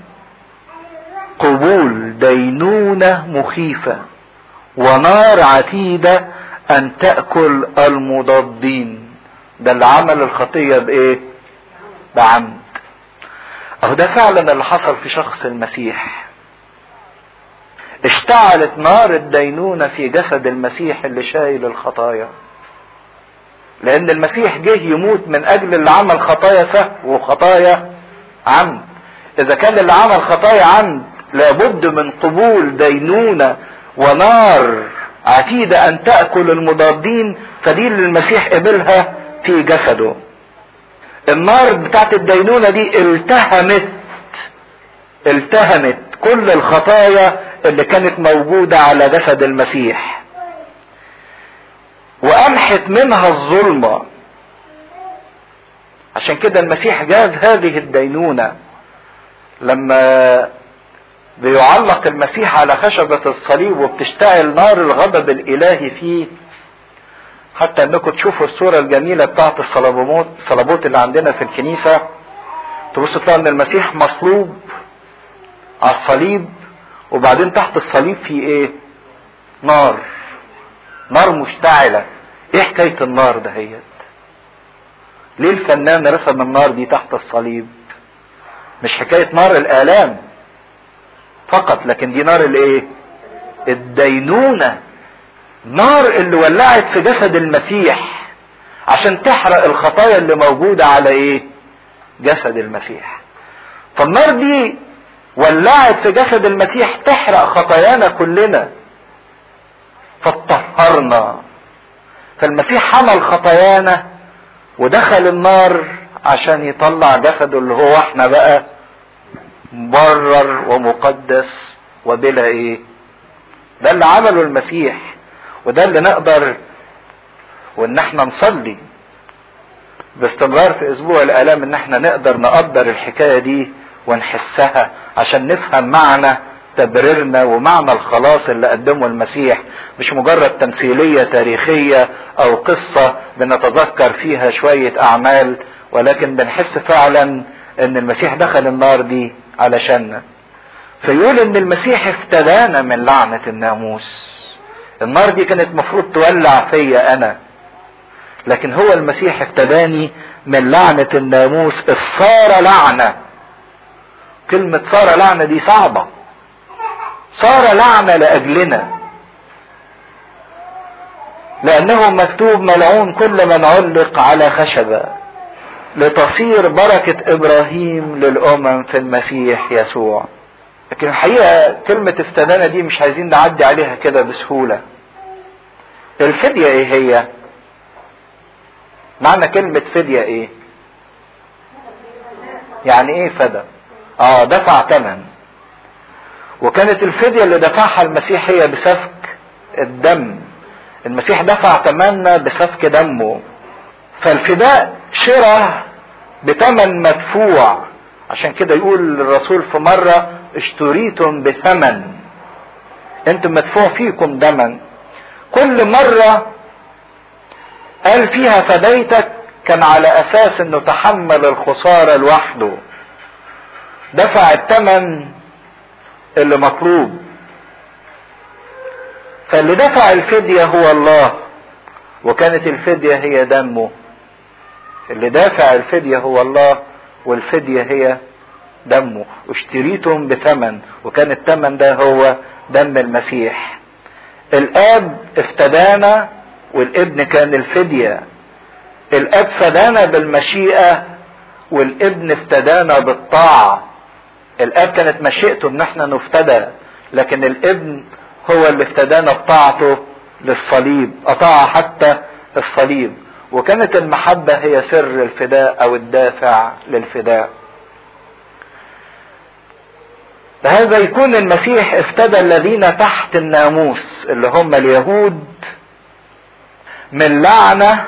قبول دينونة مخيفة ونار عتيدة ان تأكل المضادين. ده اللي عمل الخطية بايه؟ بعمد. اهو ده فعلا اللي حصل في شخص المسيح. اشتعلت نار الدينونة في جسد المسيح اللي شايل الخطايا، لان المسيح جه يموت من اجل اللي عمل خطايا سهو وخطايا عمد. اذا كان اللي عمل خطايا عمد لابد من قبول دينونة ونار عتيدة ان تأكل المضادين، فدي اللي المسيح قبلها في جسده. النار بتاعت الدينونة دي التهمت التهمت كل الخطايا اللي كانت موجودة على جسد المسيح وأمحت منها الظلمة. عشان كده المسيح جاز هذه الدينونة لما بيعلق المسيح على خشبة الصليب وبتشتعل نار الغضب الإلهي فيه. حتى انكم تشوفوا الصورة الجميلة بتاعت الصلبوت الصلبوت اللي عندنا في الكنيسة، تبصوا تلاقوا ان المسيح مصلوب على الصليب، وبعدين تحت الصليب في ايه؟ نار نار مشتعلة. ايه حكاية النار دهيت؟ ليه الفنان رسم النار دي تحت الصليب؟ مش حكاية نار الآلام فقط، لكن دي نار الايه؟ الدينونة. نار اللي ولعت في جسد المسيح عشان تحرق الخطايا اللي موجودة على ايه؟ جسد المسيح. فالنار دي ولعت في جسد المسيح تحرق خطايانا كلنا. فاطهرنا. فالمسيح حمل خطايانا ودخل النار عشان يطلع جسده اللي هو احنا بقى مبرر ومقدس وبلا ايه. ده اللي عمله المسيح، وده اللي نقدر وان احنا نصلي باستمرار في اسبوع الالام ان احنا نقدر نقدر الحكاية دي ونحسها عشان نفهم معنى تبريرنا ومعنى الخلاص اللي قدمه المسيح، مش مجرد تمثيلية تاريخية او قصة بنتذكر فيها شوية اعمال، ولكن بنحس فعلا ان المسيح دخل النار دي علشاننا. فيقول ان المسيح افتدانا من لعنة الناموس. النار دي كانت مفروض تولع فيا انا، لكن هو المسيح افتداني من لعنة الناموس الصار لعنة. كلمة صار لعنة دي صعبة. صار لعنة لأجلنا، لأنه مكتوب ملعون كل من علق على خشبة لتصير بركة إبراهيم للأمم في المسيح يسوع. لكن الحقيقة كلمة افتدانا دي مش عايزين نعدي عليها كده بسهولة. الفدية ايه هي؟ معنى كلمة فدية ايه؟ يعني ايه فدى؟ اه دفع ثمن. وكانت الفدية اللي دفعها المسيح هي بسفك الدم. المسيح دفع ثمننا بسفك دمه. فالفداء شراء بثمن مدفوع. عشان كده يقول الرسول في مرة اشتريتم بثمن، انتم مدفوع فيكم دما. كل مرة قال فيها فديتك كان على اساس انه تحمل الخسارة لوحده، دفع الثمن اللي مطلوب. فاللي دفع الفدية هو الله، وكانت الفدية هي دمه. اللي دافع الفدية هو الله، والفدية هي دمه. اشتريتم بثمن، وكان الثمن ده هو دم المسيح. الاب افتدانا والابن كان الفدية. الاب فدانا بالمشيئة والابن افتدانا بالطاعة. الاب كانت مشيئته ان احنا نفتدى، لكن الابن هو اللي افتدانا بطاعته للصليب، اطاع حتى الصليب. وكانت المحبة هي سر الفداء او الدافع للفداء. بهذا يكون المسيح افتدى الذين تحت الناموس اللي هم اليهود من لعنة،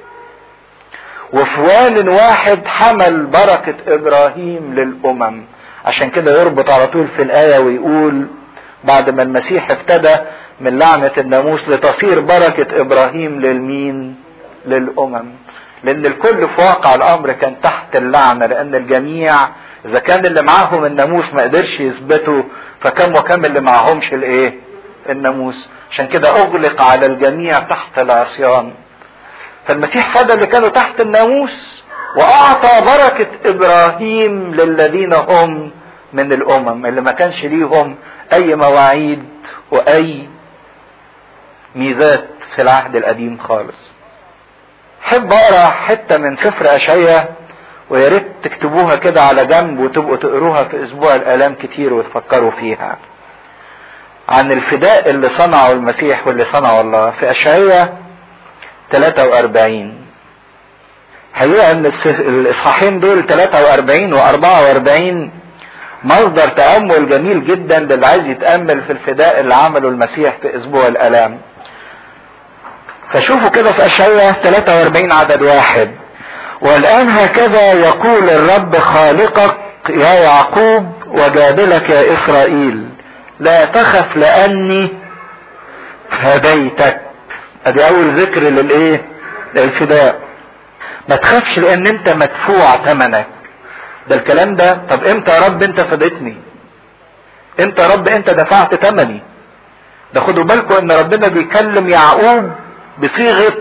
وفي وان واحد حمل بركة ابراهيم للامم. عشان كده يربط على طول في الآية ويقول بعد ما المسيح افتدى من لعنة الناموس لتصير بركة ابراهيم للمين؟ للامم. لان الكل في واقع الامر كان تحت اللعنة، لان الجميع اذا كان اللي معاهم الناموس ما قدرش يثبتوا، فكم وكم اللي معاهمش الايه؟ الناموس. عشان كده اغلق على الجميع تحت العصيان. فالمسيح فدى اللي كانوا تحت الناموس، واعطى بركة ابراهيم للذين هم من الامم اللي ما كانش ليهم اي مواعيد واي ميزات في العهد القديم خالص. حب اقرا حتة من سفر اشعياء، ويا ريت تكتبوها كده على جنب وتبقوا تقروها في اسبوع الالام كتير وتفكروا فيها، عن الفداء اللي صنعه المسيح واللي صنعه الله. في اشعياء ثلاثة وأربعين. حقيقة ان الاصحاحين دول ثلاثة وأربعين وأربعة وأربعين مصدر تأمل جميل جدا للي عايز يتأمل في الفداء اللي عمله المسيح في اسبوع الالام. فشوفوا كده في اشعياء ثلاثة وأربعين عدد واحد: والآن هكذا يقول الرب خالقك يا يعقوب وجابلك يا إسرائيل، لا تخف لأني هديتك. ادي اول ذكر للايه؟ للفداء. ما تخافش لان انت مدفوع ثمنك. ده الكلام ده طب امتى يا رب انت فديتني؟ امتى يا رب انت دفعت ثمني؟ ده خدوا بالكم ان ربنا بيكلم يعقوب بصيغة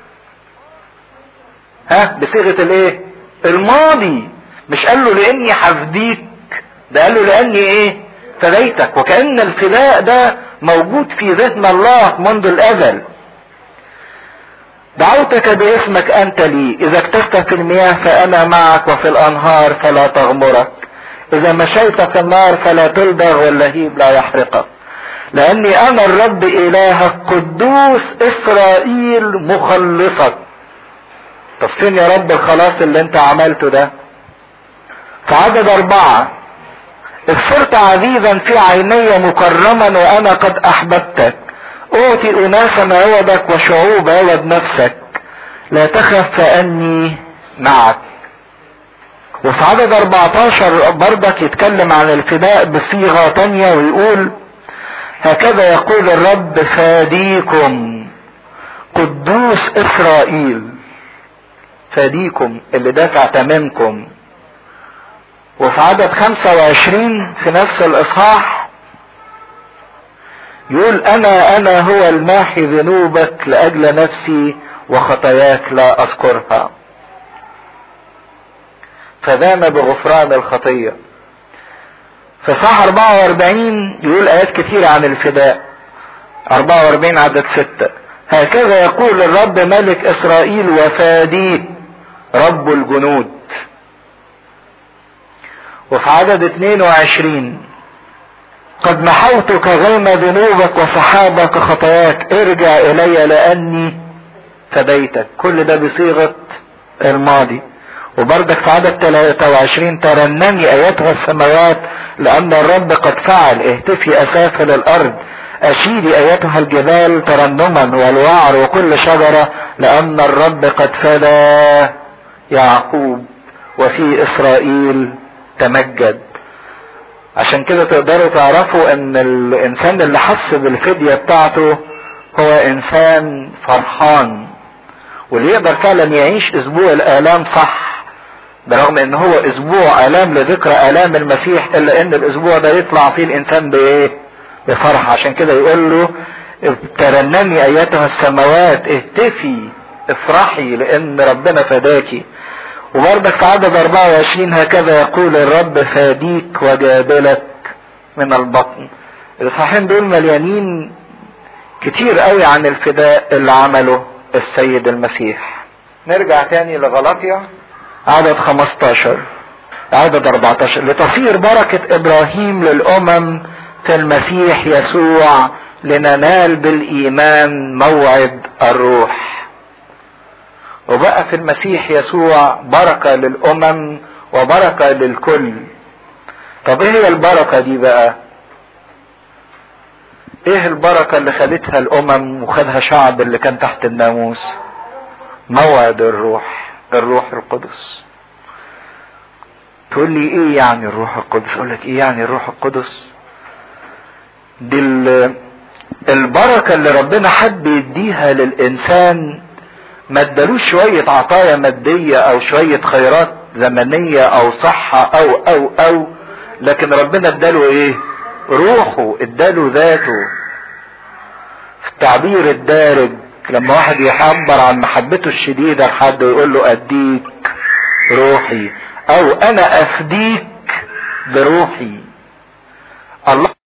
ها بصيغة الايه؟ الماضي. مش قال له لاني هفديك، ده قال له لاني ايه؟ فديتك. وكأن الفداء ده موجود في ذهن الله منذ الازل. دعوتك باسمك انت لي، اذا اكتست في المياه فانا معك، وفي الانهار فلا تغمرك، اذا مشيت في النار فلا تلدغ واللهيب لا يحرقك، لاني انا الرب الهك قدوس اسرائيل مخلصك. طب فين يا رب الخلاص اللي انت عملته ده؟ في عدد اربعة: إذ صرت عزيزا في عيني مكرما وانا قد احببتك، اعطي اناسا عوضك وشعوب عوض نفسك، لا تخف فاني معك. وفي عدد اربعتاشر برضك يتكلم عن الفداء بصيغة تانية ويقول: هكذا يقول الرب فاديكم قدوس اسرائيل. فاديكم اللي دافع تمامكم. وفي عدد خمسة وعشرين في نفس الاصحاح يقول: انا انا هو الماحي ذنوبك لاجل نفسي وخطاياك لا اذكرها. فدام بغفران الخطية. في صح اربعة واربعين يقول ايات كتيرة عن الفداء. اربعة واربعين عدد ستة: هكذا يقول الرب ملك اسرائيل وفاديه رب الجنود. وفي عدد اتنين وعشرين: قد محوتك غيم ذنوبك وسحابك خطاياك، ارجع الي لاني فديتك. كل ده بصيغة الماضي. وبرضك في عدد ثلاثة وعشرين: ترنمي ايتها السماوات لان الرب قد فعل، اهتفي اسافل الارض، اشيدي ايتها الجبال ترنما والوعر وكل شجرة لان الرب قد فدى يعقوب وفي اسرائيل تمجد. عشان كده تقدروا تعرفوا ان الانسان اللي حس بالفدية بتاعته هو انسان فرحان، واللي يقدر فعلا يعيش اسبوع الالام صح، برغم ان هو اسبوع الام لذكرى الام المسيح، الا ان الاسبوع ده يطلع فيه الانسان بايه؟ بفرح. عشان كده يقول له: ترنمي ايتها السماوات، اهتفي افرحي لان ربنا فداكي. وبرضك في عدد اربعة وعشرين: هكذا يقول الرب فاديك وجابلك من البطن. الاصحاحين دول مليانين كتير قوي عن الفداء اللي عمله السيد المسيح. نرجع تاني لغلاطيا عدد خمستاشر عدد اربعتاشر: لتصير بركة ابراهيم للامم في المسيح يسوع لننال بالايمان موعد الروح. وبقى في المسيح يسوع بركة للامم وبركة للكل. طب ايه هي البركة دي بقى؟ ايه البركة اللي خدتها الامم وخدها شعب اللي كان تحت الناموس؟ موعد الروح، الروح القدس. تقول لي ايه يعني الروح القدس؟ اقول لك ايه يعني الروح القدس؟ دي البركة اللي ربنا حب يديها للانسان. ما ادالوش شوية عطايا مادية او شوية خيرات زمنية او صحة او او او لكن ربنا اداله ايه؟ روحه، اداله ذاته. في التعبير الدارج لما واحد يعبر عن محبته الشديدة لحد يقول له اديك روحي او انا افديك بروحي. الله